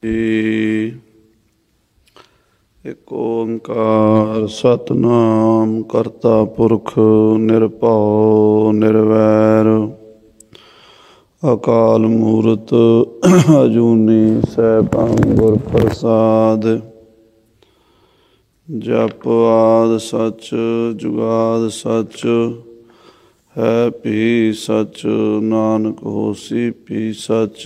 ਇਕ ਓੰਕਾਰ ਸਤਿਨਾਮ ਕਰਤਾ ਪੁਰਖ ਨਿਰਭਉ ਨਿਰਵੈਰ ਅਕਾਲ ਮੂਰਤ ਅਜੂਨੀ ਸੈਭੰ ਗੁਰ ਪ੍ਰਸਾਦ। ਜਪ ਆਦਿ ਸਚ ਜੁਗਾਦਿ ਸਚ ਹੈ ਭੀ ਸਚ ਨਾਨਕ ਹੋਸੀ ਭੀ ਸਚ।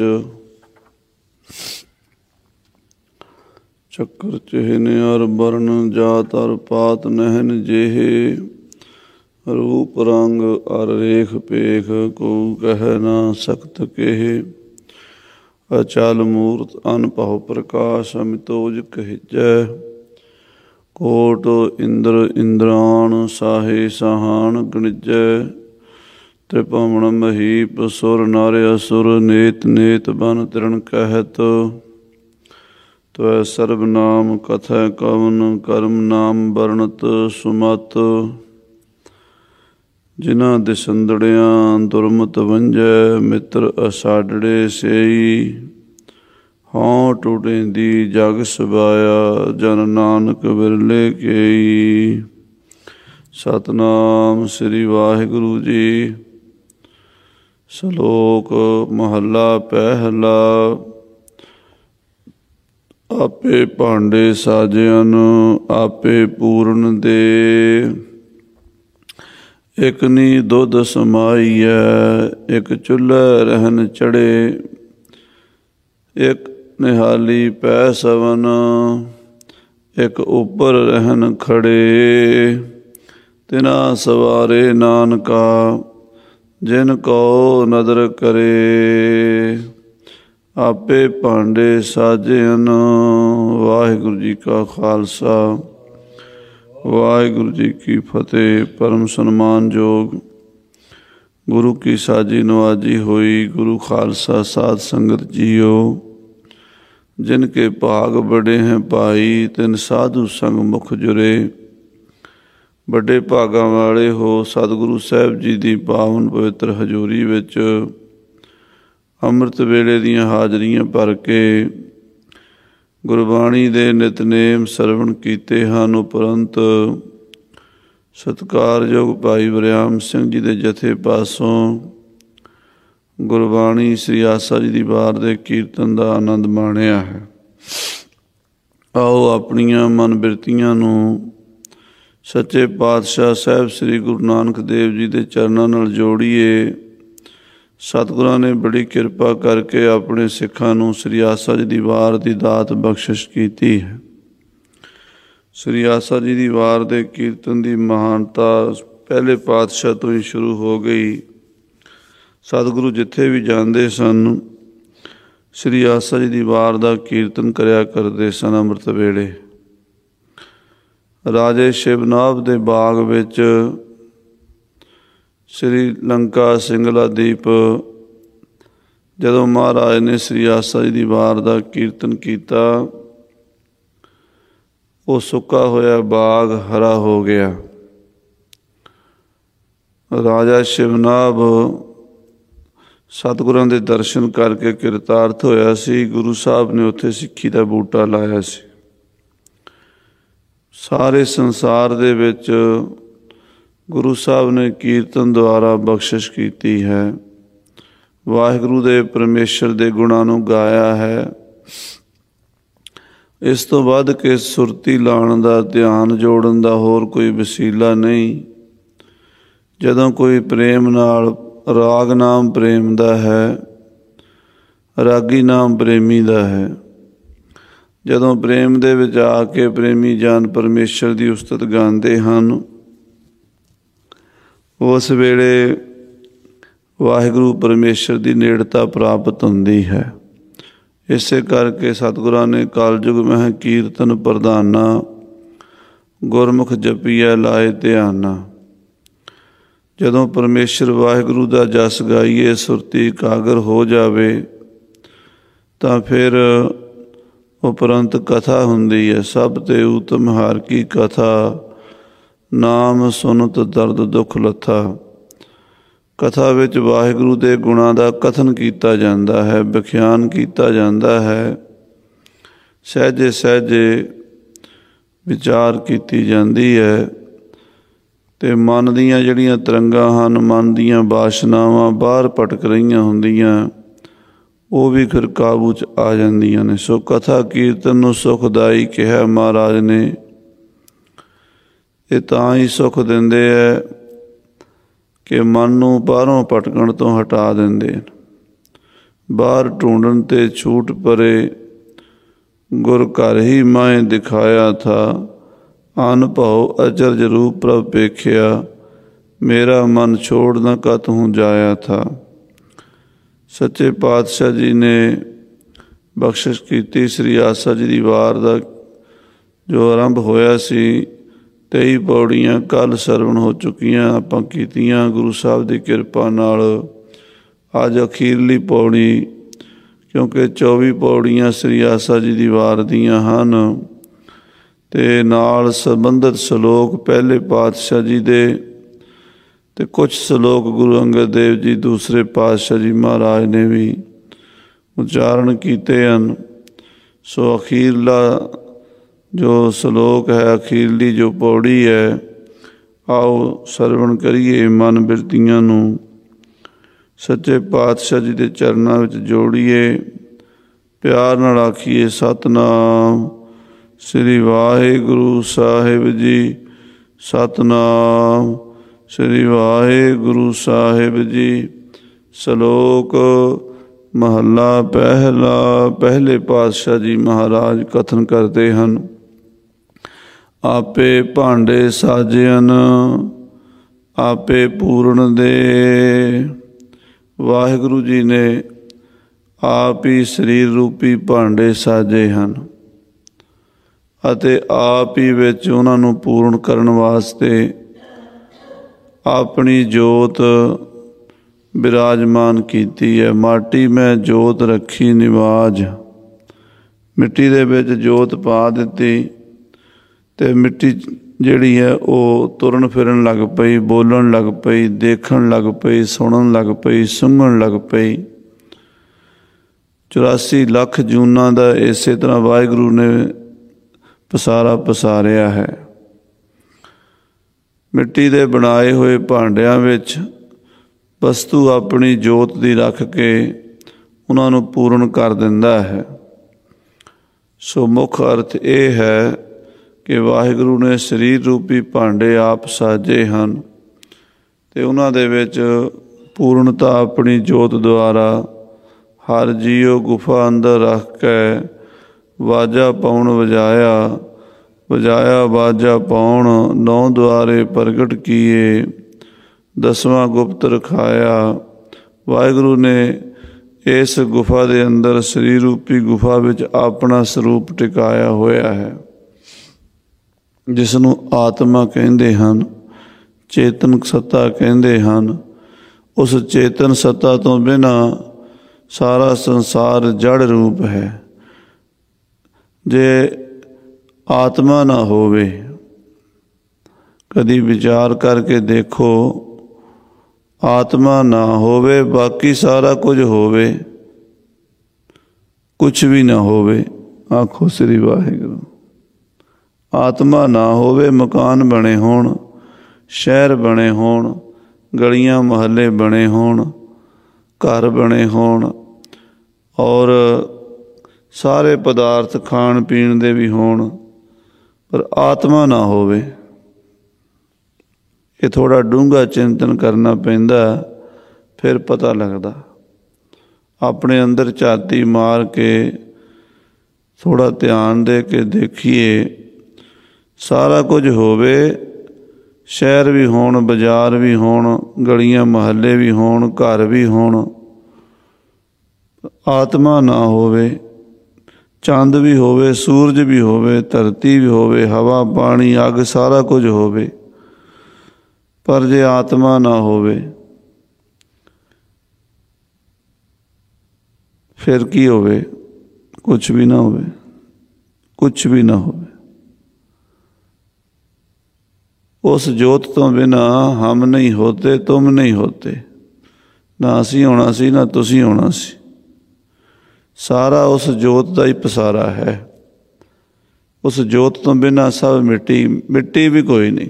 ਚੱਕਰ ਚਿਹਨ ਅਰ ਬਰਨ ਜਾਤ ਅਰ ਪਾਤ ਨਹਿਨ ਜਿਹੇ ਰੂਪ ਰੰਗ ਅਰ ਰੇਖ ਪੇਖ ਕੋ ਕਹਿ ਨਾ ਸਕਤ ਕੇਹ। ਅਚਲ ਮੂਰਤ ਅਨਭਉ ਪ੍ਰਕਾਸ਼ ਅਮਿਤੋਜ ਕਹਿਜੈ। ਕੋਟ ਇੰਦਰ ਇੰਦਰਾਣ ਸਾਹੇ ਸਾਹਾਨ ਗਣਿਜੈ। ਤ੍ਰਿਭੁਵਨ ਮਹੀਪ ਸੁਰ ਨਰ ਅਸੁਰ ਨੇਤ ਨੇਤ ਬਨ ਤ੍ਰਿਣ ਕਹਿਤ। ਤਵੈ ਸਰਬ ਨਾਮ ਕਥੈ ਕਵਨ ਕਰਮ ਨਾਮ ਵਰਣਤ ਸੁਮਤ। ਜਿਨ੍ਹਾਂ ਦਿਸੰਦੜਿਆਂ ਦੁਰਮਤ ਵੰਝੈ ਮਿੱਤਰ ਅਸਾਡੜੇ ਸੇਈ। ਹਉ ਟੁਟੇਂਦੀ ਜਗ ਸਬਾਇਆ ਜਨ ਨਾਨਕ ਵਿਰਲੇ ਕੇਈ। ਸਤਿਨਾਮ ਸ੍ਰੀ ਵਾਹਿਗੁਰੂ ਜੀ। ਸ਼ਲੋਕ ਮਹੱਲਾ ਪਹਿਲਾ। ਆਪੇ ਭਾਂਡੇ ਸਾਜਿਆਨ ਆਪੇ ਪੂਰਨ ਦੇ। ਇਕ ਨੀ ਦੁੱਧ ਸਮਾਈਐ ਇਕ ਚੁੱਲ੍ਹੇ ਰਹਿਨ ਚੜ੍ਹੇ। ਇਕ ਨਿਹਾਲੀ ਪੈ ਸਵਨ ਇਕ ਉੱਪਰ ਰਹਿਨ ਖੜੇ। ਤਿਨਾ ਸਵਾਰੇ ਨਾਨਕਾ ਜਿਨ ਕਉ ਨਦਰ ਕਰੇ। ਆਪੇ ਭਾਂਡੇ ਸਾਜਿਆਨ। ਵਾਹਿਗੁਰੂ ਜੀ ਕਾ ਖਾਲਸਾ ਵਾਹਿਗੁਰੂ ਜੀ ਕੀ ਫਤਿਹ। ਪਰਮ ਸਨਮਾਨਯੋਗ ਗੁਰੂ ਕੀ ਸਾਜੀ ਨਵਾਜੀ ਹੋਈ ਗੁਰੂ ਖਾਲਸਾ ਸਾਧ ਸੰਗਤ ਜੀਓ। ਜਿਨ ਕੇ ਭਾਗ ਬੜੇ ਹੈ ਭਾਈ ਤਿਨ ਸਾਧੂ ਸੰਗ ਮੁਖ ਜੁਰੇ। ਵੱਡੇ ਭਾਗਾਂ ਵਾਲੇ ਹੋ ਸਤਿਗੁਰੂ ਸਾਹਿਬ ਜੀ ਦੀ ਪਾਵਨ ਪਵਿੱਤਰ ਹਜ਼ੂਰੀ ਵਿੱਚ ਅੰਮ੍ਰਿਤ ਵੇਲੇ ਦੀਆਂ ਹਾਜ਼ਰੀਆਂ ਭਰ ਕੇ ਗੁਰਬਾਣੀ ਦੇ ਨਿਤਨੇਮ ਸਰਵਣ ਕੀਤੇ ਹਨ। ਉਪਰੰਤ ਸਤਿਕਾਰਯੋਗ ਭਾਈ ਵਰਿਆਮ ਸਿੰਘ ਜੀ ਦੇ ਜਥੇ ਪਾਸੋਂ ਗੁਰਬਾਣੀ ਸ੍ਰੀ ਆਸਾ ਜੀ ਦੀ ਵਾਰ ਦੇ ਕੀਰਤਨ ਦਾ ਆਨੰਦ ਮਾਣਿਆ ਹੈ। ਆਓ ਆਪਣੀਆਂ ਮਨ ਬਿਰਤੀਆਂ ਨੂੰ ਸੱਚੇ ਪਾਤਸ਼ਾਹ ਸਾਹਿਬ ਸ੍ਰੀ ਗੁਰੂ ਨਾਨਕ ਦੇਵ ਜੀ ਦੇ ਚਰਨਾਂ ਨਾਲ ਜੋੜੀਏ। ਸਤਿਗੁਰਾਂ ਨੇ ਬੜੀ ਕਿਰਪਾ ਕਰਕੇ ਆਪਣੇ ਸਿੱਖਾਂ ਨੂੰ ਸ੍ਰੀ ਆਸਾ ਜੀ ਦੀ ਵਾਰ ਦੀ ਦਾਤ ਬਖਸ਼ਿਸ਼ ਕੀਤੀ ਹੈ। ਸ੍ਰੀ ਆਸਾ ਜੀ ਦੀ ਵਾਰ ਦੇ ਕੀਰਤਨ ਦੀ ਮਹਾਨਤਾ ਪਹਿਲੇ ਪਾਤਸ਼ਾਹ ਤੋਂ ਹੀ ਸ਼ੁਰੂ ਹੋ ਗਈ। ਸਤਿਗੁਰੂ ਜਿੱਥੇ ਵੀ ਜਾਂਦੇ ਸਨ ਸ੍ਰੀ ਆਸਾ ਜੀ ਦੀ ਵਾਰ ਦਾ ਕੀਰਤਨ ਕਰਿਆ ਕਰਦੇ ਸਨ। ਅੰਮ੍ਰਿਤ ਵੇਲੇ ਰਾਜੇ ਸ਼ਿਵਨਾਭ ਦੇ ਬਾਗ ਵਿੱਚ ਸ੍ਰੀ ਲੰਕਾ ਸਿੰਗਲਾ ਦੀਪ ਜਦੋਂ ਮਹਾਰਾਜ ਨੇ ਸ੍ਰੀ ਆਸਾ ਜੀ ਦੀ ਵਾਰ ਦਾ ਕੀਰਤਨ ਕੀਤਾ ਉਹ ਸੁੱਕਾ ਹੋਇਆ ਬਾਗ ਹਰਾ ਹੋ ਗਿਆ। ਰਾਜਾ ਸ਼ਿਵਨਾਭ ਸਤਿਗੁਰਾਂ ਦੇ ਦਰਸ਼ਨ ਕਰਕੇ ਕਿਰਤਾਰਥ ਹੋਇਆ ਸੀ। ਗੁਰੂ ਸਾਹਿਬ ਨੇ ਉੱਥੇ ਸਿੱਖੀ ਦਾ ਬੂਟਾ ਲਾਇਆ ਸੀ। ਸਾਰੇ ਸੰਸਾਰ ਦੇ ਵਿੱਚ ਗੁਰੂ ਸਾਹਿਬ ਨੇ ਕੀਰਤਨ ਦੁਆਰਾ ਬਖਸ਼ਿਸ਼ ਕੀਤੀ ਹੈ। ਵਾਹਿਗੁਰੂ ਦੇ ਪਰਮੇਸ਼ਰ ਦੇ ਗੁਣਾਂ ਨੂੰ ਗਾਇਆ ਹੈ। ਇਸ ਤੋਂ ਵੱਧ ਕੇ ਸੁਰਤੀ ਲਾਉਣ ਦਾ ਧਿਆਨ ਜੋੜਨ ਦਾ ਹੋਰ ਕੋਈ ਵਸੀਲਾ ਨਹੀਂ। ਜਦੋਂ ਕੋਈ ਪ੍ਰੇਮ ਨਾਲ ਰਾਗ ਨਾਮ ਪ੍ਰੇਮ ਦਾ ਹੈ ਰਾਗੀ ਨਾਮ ਪ੍ਰੇਮੀ ਦਾ ਹੈ। ਜਦੋਂ ਪ੍ਰੇਮ ਦੇ ਵਿੱਚ ਆ ਕੇ ਪ੍ਰੇਮੀ ਜਾਨ ਪਰਮੇਸ਼ਰ ਦੀ ਉਸਤਤ ਗਾਉਂਦੇ ਹਨ ਉਸ ਵੇਲੇ ਵਾਹਿਗੁਰੂ ਪਰਮੇਸ਼ਰ ਦੀ ਨੇੜਤਾ ਪ੍ਰਾਪਤ ਹੁੰਦੀ ਹੈ। ਇਸੇ ਕਰਕੇ ਸਤਿਗੁਰਾਂ ਨੇ ਕਲਯੁਗ ਮਹਿ ਕੀਰਤਨ ਪ੍ਰਧਾਨਾ ਗੁਰਮੁਖ ਜਪੀਐ ਲਾਏ ਧਿਆਨਾ। ਜਦੋਂ ਪਰਮੇਸ਼ਰ ਵਾਹਿਗੁਰੂ ਦਾ ਜਸ ਗਾਈਏ ਸੁਰਤੀ ਇਕਾਗਰ ਹੋ ਜਾਵੇ ਤਾਂ ਫਿਰ ਉਪਰੰਤ ਕਥਾ ਹੁੰਦੀ ਹੈ। ਸਭ ਤੇ ਉਤਮ ਹਰਿ ਕੀ ਕਥਾ ਨਾਮ ਸੁਨਤ ਦਰਦ ਦੁੱਖ ਲੱਥਾ। ਕਥਾ ਵਿੱਚ ਵਾਹਿਗੁਰੂ ਦੇ ਗੁਣਾਂ ਦਾ ਕਥਨ ਕੀਤਾ ਜਾਂਦਾ ਹੈ, ਵਿਖਿਆਨ ਕੀਤਾ ਜਾਂਦਾ ਹੈ। ਸਹਿਜੇ ਸਹਿਜੇ ਵਿਚਾਰ ਕੀਤੀ ਜਾਂਦੀ ਹੈ ਅਤੇ ਮਨ ਦੀਆਂ ਜਿਹੜੀਆਂ ਤਰੰਗਾਂ ਹਨ, ਮਨ ਦੀਆਂ ਵਾਸ਼ਨਾਵਾਂ ਬਾਹਰ ਭਟਕ ਰਹੀਆਂ ਹੁੰਦੀਆਂ, ਉਹ ਵੀ ਫਿਰ ਕਾਬੂ 'ਚ ਆ ਜਾਂਦੀਆਂ ਨੇ। ਸੋ ਕਥਾ ਕੀਰਤਨ ਨੂੰ ਸੁਖਦਾਈ ਕਿਹਾ ਮਹਾਰਾਜ ਨੇ। ਇਹ ਤਾਂ ਹੀ ਸੁੱਖ ਦਿੰਦੇ ਹੈ ਕਿ ਮਨ ਨੂੰ ਬਾਹਰੋਂ ਭਟਕਣ ਤੋਂ ਹਟਾ ਦਿੰਦੇ ਹਨ। ਬਾਹਰ ਢੂੰਡਣ 'ਤੇ ਛੂਟ ਪਰੇ, ਗੁਰ ਘਰ ਹੀ ਮਾਏ ਦਿਖਾਇਆ ਥਾ। ਅਨਭਉ ਅਚਰਜ ਰੂਪ ਪ੍ਰਭ ਵੇਖਿਆ, ਮੇਰਾ ਮਨ ਛੋੜ ਨਾ ਕਤਹੁ ਜਾਇਆ ਥਾ। ਸੱਚੇ ਪਾਤਸ਼ਾਹ ਜੀ ਨੇ ਬਖਸ਼ਿਸ਼ ਕੀਤੀ। ਸ੍ਰੀ ਆਸਾ ਜੀ ਦੀ ਵਾਰ ਦਾ ਜੋ ਆਰੰਭ ਹੋਇਆ ਸੀ, 23 ਪੌੜੀਆਂ ਕੱਲ੍ਹ ਸਰਵਣ ਹੋ ਚੁੱਕੀਆਂ, ਆਪਾਂ ਕੀਤੀਆਂ ਗੁਰੂ ਸਾਹਿਬ ਦੀ ਕਿਰਪਾ ਨਾਲ। ਅੱਜ ਅਖੀਰਲੀ ਪੌੜੀ, ਕਿਉਂਕਿ 24 ਪੌੜੀਆਂ ਸ੍ਰੀ ਆਸਾ ਜੀ ਦੀ ਵਾਰ ਦੀਆਂ ਹਨ ਅਤੇ ਨਾਲ ਸੰਬੰਧਿਤ ਸਲੋਕ ਪਹਿਲੇ ਪਾਤਸ਼ਾਹ ਜੀ ਦੇ ਅਤੇ ਕੁਛ ਸਲੋਕ ਗੁਰੂ ਅੰਗਦ ਦੇਵ ਜੀ ਦੂਸਰੇ ਪਾਤਸ਼ਾਹ ਜੀ ਮਹਾਰਾਜ ਨੇ ਵੀ ਉਚਾਰਨ ਕੀਤੇ ਹਨ। ਸੋ ਅਖੀਰਲਾ ਜੋ ਸਲੋਕ ਹੈ, ਅਖੀਰਲੀ ਜੋ ਪੌੜੀ ਹੈ, ਆਓ ਸਰਵਣ ਕਰੀਏ, ਮਨ ਬਿਰਤੀਆਂ ਨੂੰ ਸੱਚੇ ਪਾਤਸ਼ਾਹ ਜੀ ਦੇ ਚਰਨਾਂ ਵਿੱਚ ਜੋੜੀਏ, ਪਿਆਰ ਨਾਲ ਆਖੀਏ ਸਤਿਨਾਮ ਸ੍ਰੀ ਵਾਹਿਗੁਰੂ ਸਾਹਿਬ ਜੀ, ਸਤਿਨਾਮ ਸ੍ਰੀ ਵਾਹਿਗੁਰੂ ਸਾਹਿਬ ਜੀ। ਸ਼ਲੋਕ ਮਹੱਲਾ ਪਹਿਲਾ। ਪਹਿਲੇ ਪਾਤਸ਼ਾਹ ਜੀ ਮਹਾਰਾਜ ਕਥਨ ਕਰਦੇ ਹਨ। ਆਪੇ ਭਾਂਡੇ ਸਾਜਿਅਨ, ਆਪੇ ਪੂਰਨ ਦੇ। ਵਾਹਿਗੁਰੂ ਜੀ ਨੇ ਆਪ ਹੀ ਸਰੀਰ ਰੂਪੀ ਭਾਂਡੇ ਸਾਜੇ ਹਨ ਅਤੇ ਆਪ ਹੀ ਵਿੱਚ ਉਹਨਾਂ ਨੂੰ ਪੂਰਨ ਕਰਨ ਵਾਸਤੇ ਆਪਣੀ ਜੋਤ ਬਿਰਾਜਮਾਨ ਕੀਤੀ ਹੈ। ਮਾਟੀ ਮੈਂ ਜੋਤ ਰੱਖੀ ਨਿਵਾਜ। ਮਿੱਟੀ ਦੇ ਵਿੱਚ ਜੋਤ ਪਾ ਦਿੱਤੀ ਅਤੇ ਮਿੱਟੀ ਜਿਹੜੀ ਹੈ ਉਹ ਤੁਰਨ ਫਿਰਨ ਲੱਗ ਪਈ, ਬੋਲਣ ਲੱਗ ਪਈ, ਦੇਖਣ ਲੱਗ ਪਈ, ਸੁਣਨ ਲੱਗ ਪਈ, ਸੁੰਘਣ ਲੱਗ ਪਈ। 84 ਲੱਖ ਜੂਨਾਂ ਦਾ ਇਸੇ ਤਰ੍ਹਾਂ ਵਾਹਿਗੁਰੂ ਨੇ ਪਸਾਰਾ ਪਸਾਰਿਆ ਹੈ। ਮਿੱਟੀ ਦੇ ਬਣਾਏ ਹੋਏ ਭਾਂਡਿਆਂ ਵਿੱਚ ਵਸਤੂ ਆਪਣੀ ਜੋਤ ਦੀ ਰੱਖ ਕੇ ਉਹਨਾਂ ਨੂੰ ਪੂਰਨ ਕਰ ਦਿੰਦਾ ਹੈ। ਸੋ ਮੁੱਖ ਅਰਥ ਇਹ ਹੈ ਕਿ ਵਾਹਿਗੁਰੂ ਨੇ ਸਰੀਰ ਰੂਪੀ ਭਾਂਡੇ ਆਪ ਸਾਜੇ ਹਨ ਅਤੇ ਉਹਨਾਂ ਦੇ ਵਿੱਚ ਪੂਰਨਤਾ ਆਪਣੀ ਜੋਤ ਦੁਆਰਾ ਹਰ ਜੀਉ ਗੁਫਾ ਅੰਦਰ ਰੱਖ ਕੇ ਵਾਜਾ ਪਾਉਣ ਵਜਾਇਆ, ਵਜਾਇਆ ਵਾਜਾ ਪਾਉਣ, 9 ਦੁਆਰੇ ਪ੍ਰਗਟ ਕੀਏ, 10ਵਾਂ ਗੁਪਤ ਰਖਾਇਆ। ਵਾਹਿਗੁਰੂ ਨੇ ਇਸ ਗੁਫਾ ਦੇ ਅੰਦਰ ਸਰੀਰ ਰੂਪੀ ਗੁਫਾ ਵਿੱਚ ਆਪਣਾ ਸਰੂਪ ਟਿਕਾਇਆ ਹੋਇਆ ਹੈ, ਜਿਸ ਨੂੰ ਆਤਮਾ ਕਹਿੰਦੇ ਹਨ, ਚੇਤਨ ਸੱਤਾ ਕਹਿੰਦੇ ਹਨ। ਉਸ ਚੇਤਨ ਸੱਤਾ ਤੋਂ ਬਿਨਾਂ ਸਾਰਾ ਸੰਸਾਰ ਜੜ ਰੂਪ ਹੈ। ਜੇ ਆਤਮਾ ਨਾ ਹੋਵੇ, ਕਦੀ ਵਿਚਾਰ ਕਰਕੇ ਦੇਖੋ, ਆਤਮਾ ਨਾ ਹੋਵੇ, ਬਾਕੀ ਸਾਰਾ ਕੁਝ ਹੋਵੇ, ਕੁਛ ਵੀ ਨਾ ਹੋਵੇ। ਆਖੋ ਸ੍ਰੀ ਵਾਹਿਗੁਰੂ। ਆਤਮਾ ਨਾ ਹੋਵੇ, ਮਕਾਨ ਬਣੇ ਹੋਣ, ਸ਼ਹਿਰ ਬਣੇ ਹੋਣ, ਗਲੀਆਂ ਮੁਹੱਲੇ ਬਣੇ ਹੋਣ, ਘਰ ਬਣੇ ਹੋਣ ਔਰ ਸਾਰੇ ਪਦਾਰਥ ਖਾਣ ਪੀਣ ਦੇ ਵੀ ਹੋਣ, ਪਰ ਆਤਮਾ ਨਾ ਹੋਵੇ। ਇਹ ਥੋੜ੍ਹਾ ਡੂੰਘਾ ਚਿੰਤਨ ਕਰਨਾ ਪੈਂਦਾ, ਫਿਰ ਪਤਾ ਲੱਗਦਾ। ਆਪਣੇ ਅੰਦਰ ਝਾਤੀ ਮਾਰ ਕੇ ਥੋੜ੍ਹਾ ਧਿਆਨ ਦੇ ਕੇ ਦੇਖੀਏ, ਸਾਰਾ ਕੁਝ ਹੋਵੇ, ਸ਼ਹਿਰ ਵੀ ਹੋਣ, ਬਾਜ਼ਾਰ ਵੀ ਹੋਣ, ਗਲੀਆਂ ਮੁਹੱਲੇ ਵੀ ਹੋਣ, ਘਰ ਵੀ ਹੋਣ, ਆਤਮਾ ਨਾ ਹੋਵੇ। ਚੰਦ ਵੀ ਹੋਵੇ, ਸੂਰਜ ਵੀ ਹੋਵੇ, ਧਰਤੀ ਵੀ ਹੋਵੇ, ਹਵਾ ਪਾਣੀ ਅੱਗ ਸਾਰਾ ਕੁਝ ਹੋਵੇ, ਪਰ ਜੇ ਆਤਮਾ ਨਾ ਹੋਵੇ ਫਿਰ ਕੀ ਹੋਵੇ? ਕੁਛ ਵੀ ਨਾ ਹੋਵੇ, ਕੁਛ ਵੀ ਨਾ ਹੋਵੇ। उस जोत तो बिना हम नहीं होते, तुम नहीं होते, ना असी होना सी ना तुसी होना सी। सारा उस जोत का ही पसारा है। उस जोत तो बिना सब मिट्टी, मिट्टी भी कोई नहीं।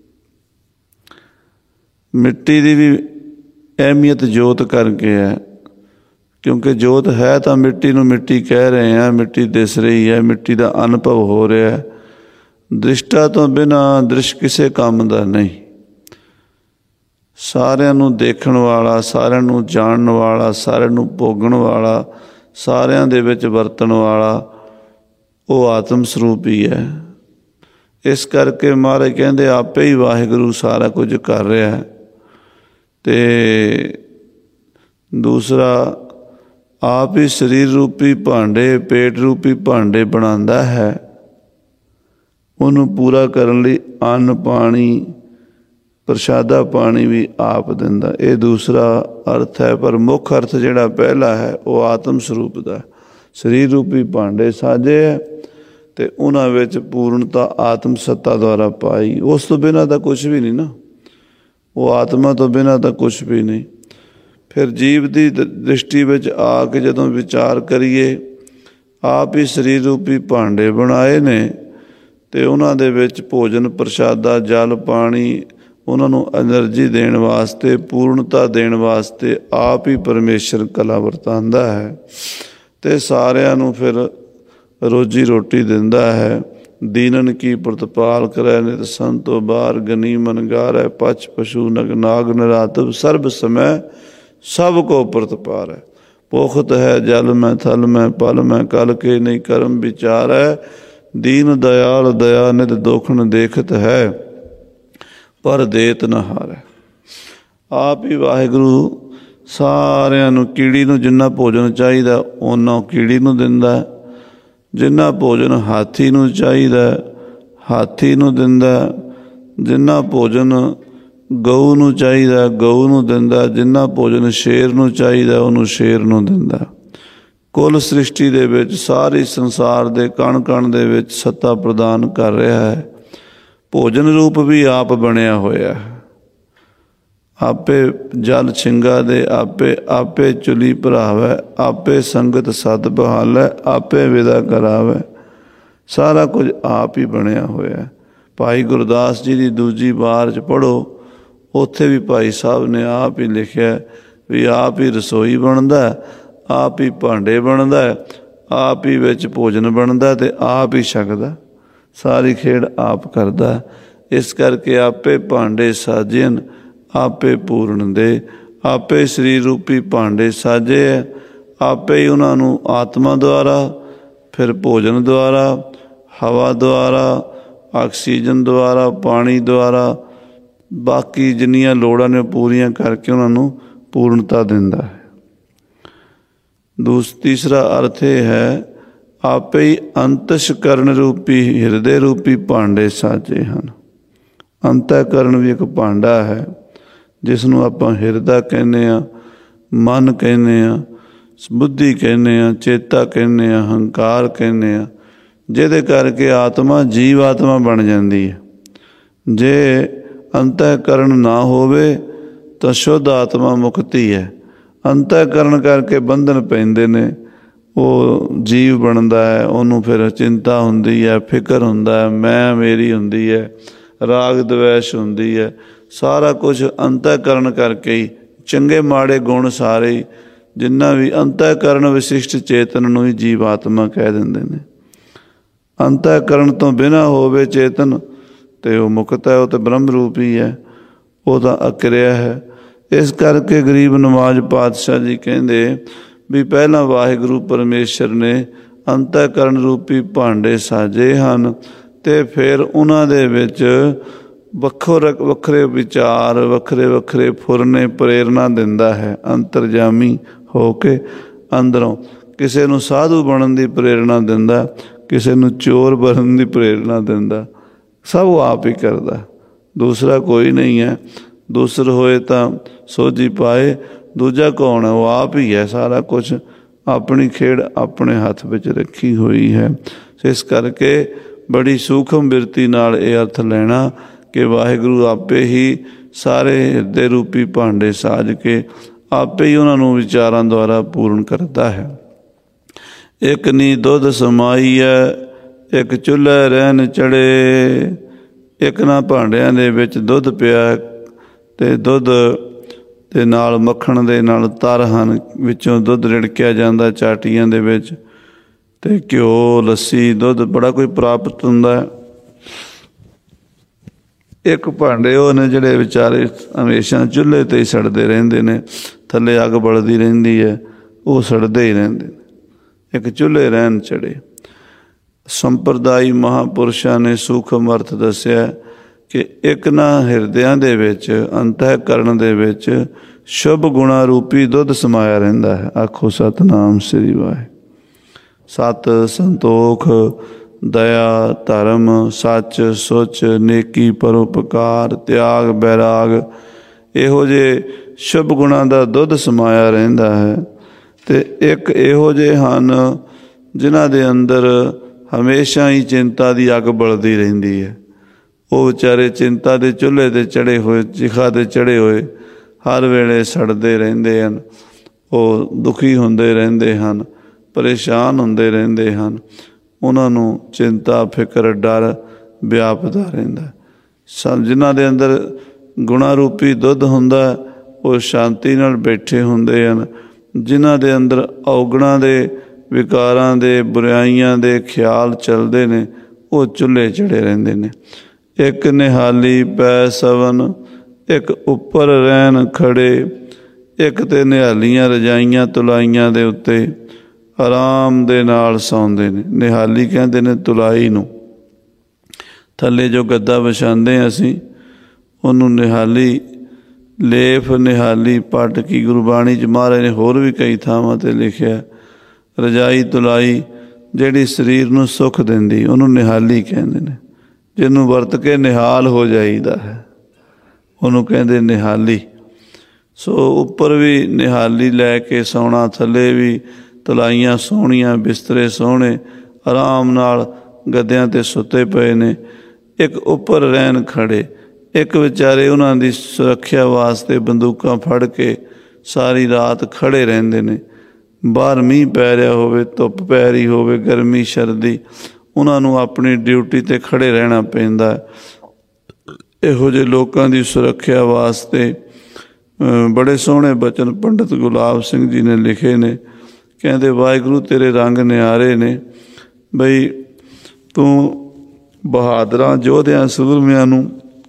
मिट्टी की भी अहमियत जोत करके है, क्योंकि जोत है तो मिट्टी नूं मिट्टी कह रहे हैं, मिट्टी दिस रही है, मिट्टी का अनुभव हो रहा है। दृष्टा तो बिना दृश किसी काम का नहीं। सारिਆਂ ਨੂੰ देखण वाला, सारिਆਂ ਨੂੰ जानन वाला, सारिਆਂ ਨੂੰ भोगण वाला, सारिਆਂ ਦੇ ਵਿੱਚ ਵਰਤਣ वाला ਉਹ आत्म ਸਰੂਪ ही है। इस करके महाराज कहते आपे ही वाहिगुरु सारा कुछ कर रहा है। तो दूसरा आप ही शरीर रूपी भांडे, पेट रूपी भांडे बनाता है, उन्होंने पूरा करने लई अन्न पानी प्रशादा पानी भी आप दिंदा। ये दूसरा अर्थ है, पर मुख अर्थ जिहड़ा पहला है वो आत्म स्वरूप का। शरीर रूपी भांडे साजे है तो उन्हां विच पूर्णता आत्म सत्ता द्वारा पाई। उस तो बिना तो कुछ भी नहीं ना, वो आत्मा तो बिना तो कुछ भी नहीं। फिर जीव की दृष्टि विच आके जदों विचार करिए, आप ही शरीर रूपी भांडे बनाए ने ते उन्हां दे विच भोजन प्रशादा जल पानी उन्होंने एनर्जी देने वास्ते, पूर्णता देने वास्ते आप ही परमेश्वर कला वरतांदा है। तो सारिਆਂ ਨੂੰ फिर रोजी रोटी दिंदा है। दीनन की प्रतिपाल करै नित संतो बार, गनी मन गारै पछ पशु नग नाग नरातव, सर्ब समय सब को प्रतिपार है। पोखत है जल में थल में पल में, कल के नहीं कर्म विचार है। दीन दयाल दया नित दोखन देखत है, पर देत न हारै। आप ही वाहिगुरु सारिਆਂ ਨੂੰ ਕੀੜੀ ਨੂੰ जिन्ना भोजन चाहिए उन्ना कीड़ी ਨੂੰ दिंदा, जिन्ना भोजन हाथी ਨੂੰ चाहिए हाथी ਨੂੰ दिंदा, जिन्ना भोजन गऊ ਨੂੰ चाहिए गऊ ਨੂੰ दिंदा, जिन्ना भोजन शेर ਨੂੰ चाहिए उन्होंने शेर ਨੂੰ दिंदा। कुल सृष्टि दे विच सारी संसार दे कण कण दे विच सत्ता प्रदान कर रहा है। भोजन रूप भी आप बनया होया है। आपे जल छिंगा दे, आपे आपे चुली भरावै, आपे संगत सद बहालै, आपे विदा करावै। सारा कुछ आप ही बनया होया है। भाई गुरदास जी की दूजी बार च पढ़ो, उत्थे भी भाई साहब ने आप ही लिखिया भी आप ही रसोई बनदा, आप ही भांडे बनदा, आप ही विच भोजन बनदा ते आप ही छकदा। सारी खेड़ आप करदा। इस करके आपे भांडे साजन, आपे पूर्ण दे। आपे शरीर रूपी भांडे साजे है, आपे ही उन्होंने आत्मा द्वारा, फिर भोजन द्वारा, हवा द्वारा, ऑक्सीजन द्वारा, पानी द्वारा, बाकी जिन्नियां लोड़ां ने पूरियां करके उन्होंने पूर्णता दिंदा है। तीसरा अर्थ यह है, आपे ही अंतशकरण रूपी हिरदे रूपी भांडे साजे हैं। अंतःकरण भी एक भांडा है जिसनों आप हिरदा कहने, मन कहने, बुद्धि कहने, चेता कहने, हंकार कहने, जिहदे करके आत्मा जीव आत्मा बन जाती है। जे अंतःकरण ना होवे तो शुद्ध आत्मा मुक्ति है। अंतःकरण करके बंधन पैंदे ने, वो जीव बनता है, उन्होंने फिर चिंता हुंदी है, फिक्र हुंदा है, मैं मेरी हुंदी है, राग द्वेष हुंदी है। सारा कुछ अंतःकरण करके ही, चंगे माड़े गुण सारे ही, जिन्ना भी अंतःकरण विशिष्ट चेतन नूं ही जीव आत्मा कह दिंदे ने। अंतःकरण तो बिना होवे चेतन तो वह मुक्त है, वह तो ब्रह्म रूप ही है, वह तो अक्रिया है। इस करके गरीब नवाज पातशाह जी कहते भी पहला वाहिगुरु परमेश्वर ने अंतःकरण रूपी भांडे साजे हैं, तो फिर उन्हां दे विच वखरे विचार, वखरे वखरे फुरने प्रेरणा दिंदा है। अंतरजामी होके अंदरों किसी नूं साधु बनन की प्रेरणा दिंदा, किसी नूं चोर बनन की प्रेरणा दिंदा। सब वो आप ही करदा, दूसरा कोई नहीं है। दूसर होए तो सोझी पाए, दूजा कौन है? वो आप ही है। सारा कुछ अपनी खेड़ अपने हाथ में रखी हुई है। इस करके बड़ी सूखम बिरती नाल ये अर्थ लेना कि वाहिगुरु आपे ही सारे हिरदे रूपी भांडे साज के आपे ही उन्होंने विचारों द्वारा पूर्ण करता है। एक नी दुध समाई है, ਇੱਕ ਚੁੱਲ੍ਹੇ ਰਹਿਣ ਚੜੇ। ਇੱਕ ਨਾ ਭਾਂਡਿਆਂ ਦੇ ਵਿੱਚ ਦੁੱਧ ਪਿਆ ਅਤੇ ਦੁੱਧ ਦੇ ਨਾਲ ਮੱਖਣ ਦੇ ਨਾਲ ਤਰ ਹਨ, ਵਿੱਚੋਂ ਦੁੱਧ ਰਿੜਕਿਆ ਜਾਂਦਾ ਚਾਟੀਆਂ ਦੇ ਵਿੱਚ, ਅਤੇ ਘਿਓ, ਲੱਸੀ, ਦੁੱਧ ਬੜਾ ਕੁਝ ਪ੍ਰਾਪਤ ਹੁੰਦਾ ਹੈ। ਇੱਕ ਭਾਂਡੇ ਉਹ ਨੇ ਜਿਹੜੇ ਵਿਚਾਰੇ ਹਮੇਸ਼ਾ ਚੁੱਲ੍ਹੇ 'ਤੇ ਹੀ ਸੜਦੇ ਰਹਿੰਦੇ ਨੇ, ਥੱਲੇ ਅੱਗ ਬਲਦੀ ਰਹਿੰਦੀ ਹੈ, ਉਹ ਸੜਦੇ ਹੀ ਰਹਿੰਦੇ ਨੇ। ਇੱਕ ਚੁੱਲ੍ਹੇ ਰਹਿਣ ਚੜੇ। ਸੰਪਰਦਾਈ ਮਹਾਂਪੁਰਸ਼ਾਂ ਨੇ ਸੂਖਮ ਅਰਥ ਦੱਸਿਆ ਕਿ ਇੱਕ ਨਾ ਹਿਰਦਿਆਂ ਦੇ ਵਿੱਚ, ਅੰਤਹਿਕਰਨ ਦੇ ਵਿੱਚ ਸ਼ੁਭ ਗੁਣਾ ਰੂਪੀ ਦੁੱਧ ਸਮਾਇਆ ਰਹਿੰਦਾ ਹੈ। ਆਖੋ ਸਤਿਨਾਮ ਸ੍ਰੀ ਵਾਹਿਗੁਰੂ। ਸਤ, ਸੰਤੋਖ, ਦਇਆ, ਧਰਮ, ਸੱਚ, ਸੁੱਚ, ਨੇਕੀ, ਪਰਉਪਕਾਰ, ਤਿਆਗ, ਬੈਰਾਗ, ਇਹੋ ਜਿਹੇ ਸ਼ੁਭ ਗੁਣਾਂ ਦਾ ਦੁੱਧ ਸਮਾਇਆ ਰਹਿੰਦਾ ਹੈ। ਅਤੇ ਇੱਕ ਇਹੋ ਜਿਹੇ ਹਨ ਜਿਨ੍ਹਾਂ ਦੇ ਅੰਦਰ ਹਮੇਸ਼ਾ ਹੀ ਚਿੰਤਾ ਦੀ ਅੱਗ ਬਲਦੀ ਰਹਿੰਦੀ ਹੈ। ਉਹ ਵਿਚਾਰੇ ਚਿੰਤਾ ਦੇ ਚੁੱਲ੍ਹੇ 'ਤੇ ਚੜ੍ਹੇ ਹੋਏ, ਚਿਖਾ 'ਤੇ ਚੜ੍ਹੇ ਹੋਏ, ਹਰ ਵੇਲੇ ਸੜਦੇ ਰਹਿੰਦੇ ਹਨ। ਉਹ ਦੁਖੀ ਹੁੰਦੇ ਰਹਿੰਦੇ ਹਨ, ਪਰੇਸ਼ਾਨ ਹੁੰਦੇ ਰਹਿੰਦੇ ਹਨ। ਉਹਨਾਂ ਨੂੰ ਚਿੰਤਾ, ਫਿਕਰ, ਡਰ ਵਿਆਪਦਾ ਰਹਿੰਦਾ। ਜਿਨ੍ਹਾਂ ਦੇ ਅੰਦਰ ਗੁਣਾ ਰੂਪੀ ਦੁੱਧ ਹੁੰਦਾ, ਉਹ ਸ਼ਾਂਤੀ ਨਾਲ ਬੈਠੇ ਹੁੰਦੇ ਹਨ। ਜਿਨ੍ਹਾਂ ਦੇ ਅੰਦਰ ਔਗਣਾਂ ਦੇ, ਵਿਕਾਰਾਂ ਦੇ, ਬੁਰਾਈਆਂ ਦੇ ਖਿਆਲ ਚੱਲਦੇ ਨੇ, ਉਹ ਚੁੱਲ੍ਹੇ ਚੜ੍ਹੇ ਰਹਿੰਦੇ ਨੇ। ਇੱਕ ਨਿਹਾਲੀ ਪੈ ਸਵਨ, ਇੱਕ ਉੱਪਰ ਰਹਿਣ ਖੜੇ। ਇੱਕ ਤੇ ਨਿਹਾਲੀਆਂ ਰਜਾਈਆਂ ਤੁਲਾਈਆਂ ਦੇ ਉੱਤੇ ਆਰਾਮ ਦੇ ਨਾਲ ਸੌਂਦੇ ਨੇ। ਨਿਹਾਲੀ ਕਹਿੰਦੇ ਨੇ ਤੁਲਾਈ ਨੂੰ। ਥੱਲੇ ਜੋ ਗੱਦਾ ਵਿਛਾਉਂਦੇ ਹਾਂ ਅਸੀਂ, ਉਹਨੂੰ ਨਿਹਾਲੀ, ਲੇਫ ਨਿਹਾਲੀ ਪੱਟ ਕੀ ਗੁਰਬਾਣੀ 'ਚ ਮਹਾਰਾਜ ਨੇ ਹੋਰ ਵੀ ਕਈ ਥਾਵਾਂ 'ਤੇ ਲਿਖਿਆ। ਰਜਾਈ ਤੁਲਾਈ ਜਿਹੜੀ ਸਰੀਰ ਨੂੰ ਸੁੱਖ ਦਿੰਦੀ, ਉਹਨੂੰ ਨਿਹਾਲੀ ਕਹਿੰਦੇ ਨੇ। ਜਿਹਨੂੰ ਵਰਤ ਕੇ ਨਿਹਾਲ ਹੋ ਜਾਈਦਾ ਹੈ, ਉਹਨੂੰ ਕਹਿੰਦੇ ਨਿਹਾਲੀ। ਸੋ ਉੱਪਰ ਵੀ ਨਿਹਾਲੀ ਲੈ ਕੇ ਸੌਣਾ, ਥੱਲੇ ਵੀ ਤੁਲਾਈਆਂ ਸੋਹਣੀਆਂ, ਬਿਸਤਰੇ ਸੋਹਣੇ, ਆਰਾਮ ਨਾਲ ਗੱਦਿਆਂ 'ਤੇ ਸੁੱਤੇ ਪਏ ਨੇ। ਇੱਕ ਉੱਪਰ ਰਹਿਣ ਖੜੇ। ਇੱਕ ਵਿਚਾਰੇ ਉਹਨਾਂ ਦੀ ਸੁਰੱਖਿਆ ਵਾਸਤੇ ਬੰਦੂਕਾਂ ਫੜ ਕੇ ਸਾਰੀ ਰਾਤ ਖੜ੍ਹੇ ਰਹਿੰਦੇ ਨੇ। ਬਾਹਰ ਮੀਂਹ ਪੈ ਰਿਹਾ ਹੋਵੇ, ਧੁੱਪ ਪੈ ਰਹੀ ਹੋਵੇ, ਗਰਮੀ, ਸਰਦੀ, ਉਹਨਾਂ ਨੂੰ ਆਪਣੀ ਡਿਊਟੀ 'ਤੇ ਖੜ੍ਹੇ ਰਹਿਣਾ ਪੈਂਦਾ। ਇਹੋ ਜਿਹੇ ਲੋਕਾਂ ਦੀ ਸੁਰੱਖਿਆ ਵਾਸਤੇ ਬੜੇ ਸੋਹਣੇ ਬਚਨ ਪੰਡਿਤ ਗੁਲਾਬ ਸਿੰਘ ਜੀ ਨੇ ਲਿਖੇ ਨੇ। ਕਹਿੰਦੇ ਵਾਹਿਗੁਰੂ ਤੇਰੇ ਰੰਗ ਨਿਆਰੇ ਨੇ, ਬਈ ਤੂੰ ਬਹਾਦਰਾਂ, ਯੋਧਿਆਂ, ਸੂਰਮਿਆਂ ਨੂੰ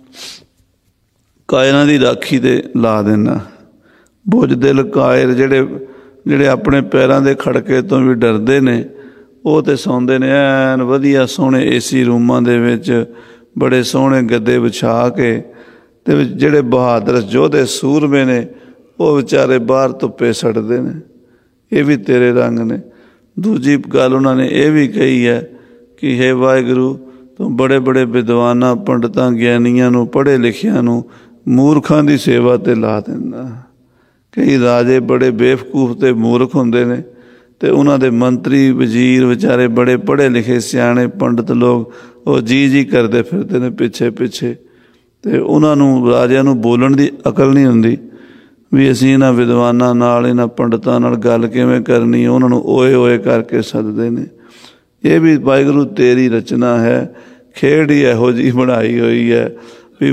ਕਾਇਰਾਂ ਦੀ ਰਾਖੀ 'ਤੇ ਲਾ ਦੇਣਾ। ਬੁਝਦਿਲ ਕਾਇਰ ਜਿਹੜੇ ਆਪਣੇ ਪੈਰਾਂ ਦੇ ਖੜਕੇ ਤੋਂ ਵੀ ਡਰਦੇ ਨੇ, ਉਹ ਤਾਂ ਸੌਂਦੇ ਨੇ ਐਨ ਵਧੀਆ ਸੋਹਣੇ ਏਸੀ ਰੂਮਾਂ ਦੇ ਵਿੱਚ, ਬੜੇ ਸੋਹਣੇ ਗੱਦੇ ਵਿਛਾ ਕੇ। ਅਤੇ ਜਿਹੜੇ ਬਹਾਦਰ ਯੋਧੇ ਸੂਰਮੇ ਨੇ, ਉਹ ਵਿਚਾਰੇ ਬਾਹਰ ਧੁੱਪੇ ਸੜਦੇ ਨੇ। ਇਹ ਵੀ ਤੇਰੇ ਰੰਗ ਨੇ। ਦੂਜੀ ਗੱਲ ਉਹਨਾਂ ਨੇ ਇਹ ਵੀ ਕਹੀ ਹੈ ਕਿ ਹੇ ਵਾਹਿਗੁਰੂ, ਤੂੰ ਬੜੇ ਬੜੇ ਵਿਦਵਾਨਾਂ, ਪੰਡਤਾਂ, ਗਿਆਨੀਆਂ ਨੂੰ, ਪੜ੍ਹੇ ਲਿਖਿਆਂ ਨੂੰ ਮੂਰਖਾਂ ਦੀ ਸੇਵਾ 'ਤੇ ਲਾ ਦਿੰਦਾ। ਕਈ ਰਾਜੇ ਬੜੇ ਬੇਵਕੂਫ ਅਤੇ ਮੂਰਖ ਹੁੰਦੇ ਨੇ, ਅਤੇ ਉਹਨਾਂ ਦੇ ਮੰਤਰੀ, ਵਜ਼ੀਰ ਵਿਚਾਰੇ ਬੜੇ ਪੜ੍ਹੇ ਲਿਖੇ, ਸਿਆਣੇ ਪੰਡਤ ਲੋਕ, ਉਹ ਜੀ ਕਰਦੇ ਫਿਰਦੇ ਨੇ ਪਿੱਛੇ ਪਿੱਛੇ। ਅਤੇ ਉਹਨਾਂ ਨੂੰ, ਰਾਜਿਆਂ ਨੂੰ ਬੋਲਣ ਦੀ ਅਕਲ ਨਹੀਂ ਹੁੰਦੀ ਵੀ ਅਸੀਂ ਇਹਨਾਂ ਵਿਦਵਾਨਾਂ ਨਾਲ, ਇਹਨਾਂ ਪੰਡਤਾਂ ਨਾਲ ਗੱਲ ਕਿਵੇਂ ਕਰਨੀ। ਉਹਨਾਂ ਨੂੰ ਓਏ ਓਏ ਕਰਕੇ ਸੱਦਦੇ ਨੇ। ਇਹ ਵੀ ਵਾਹਿਗੁਰੂ ਤੇਰੀ ਰਚਨਾ ਹੈ। ਖੇਡ ਹੀ ਇਹੋ ਜਿਹੀ ਬਣਾਈ ਹੋਈ ਹੈ ਵੀ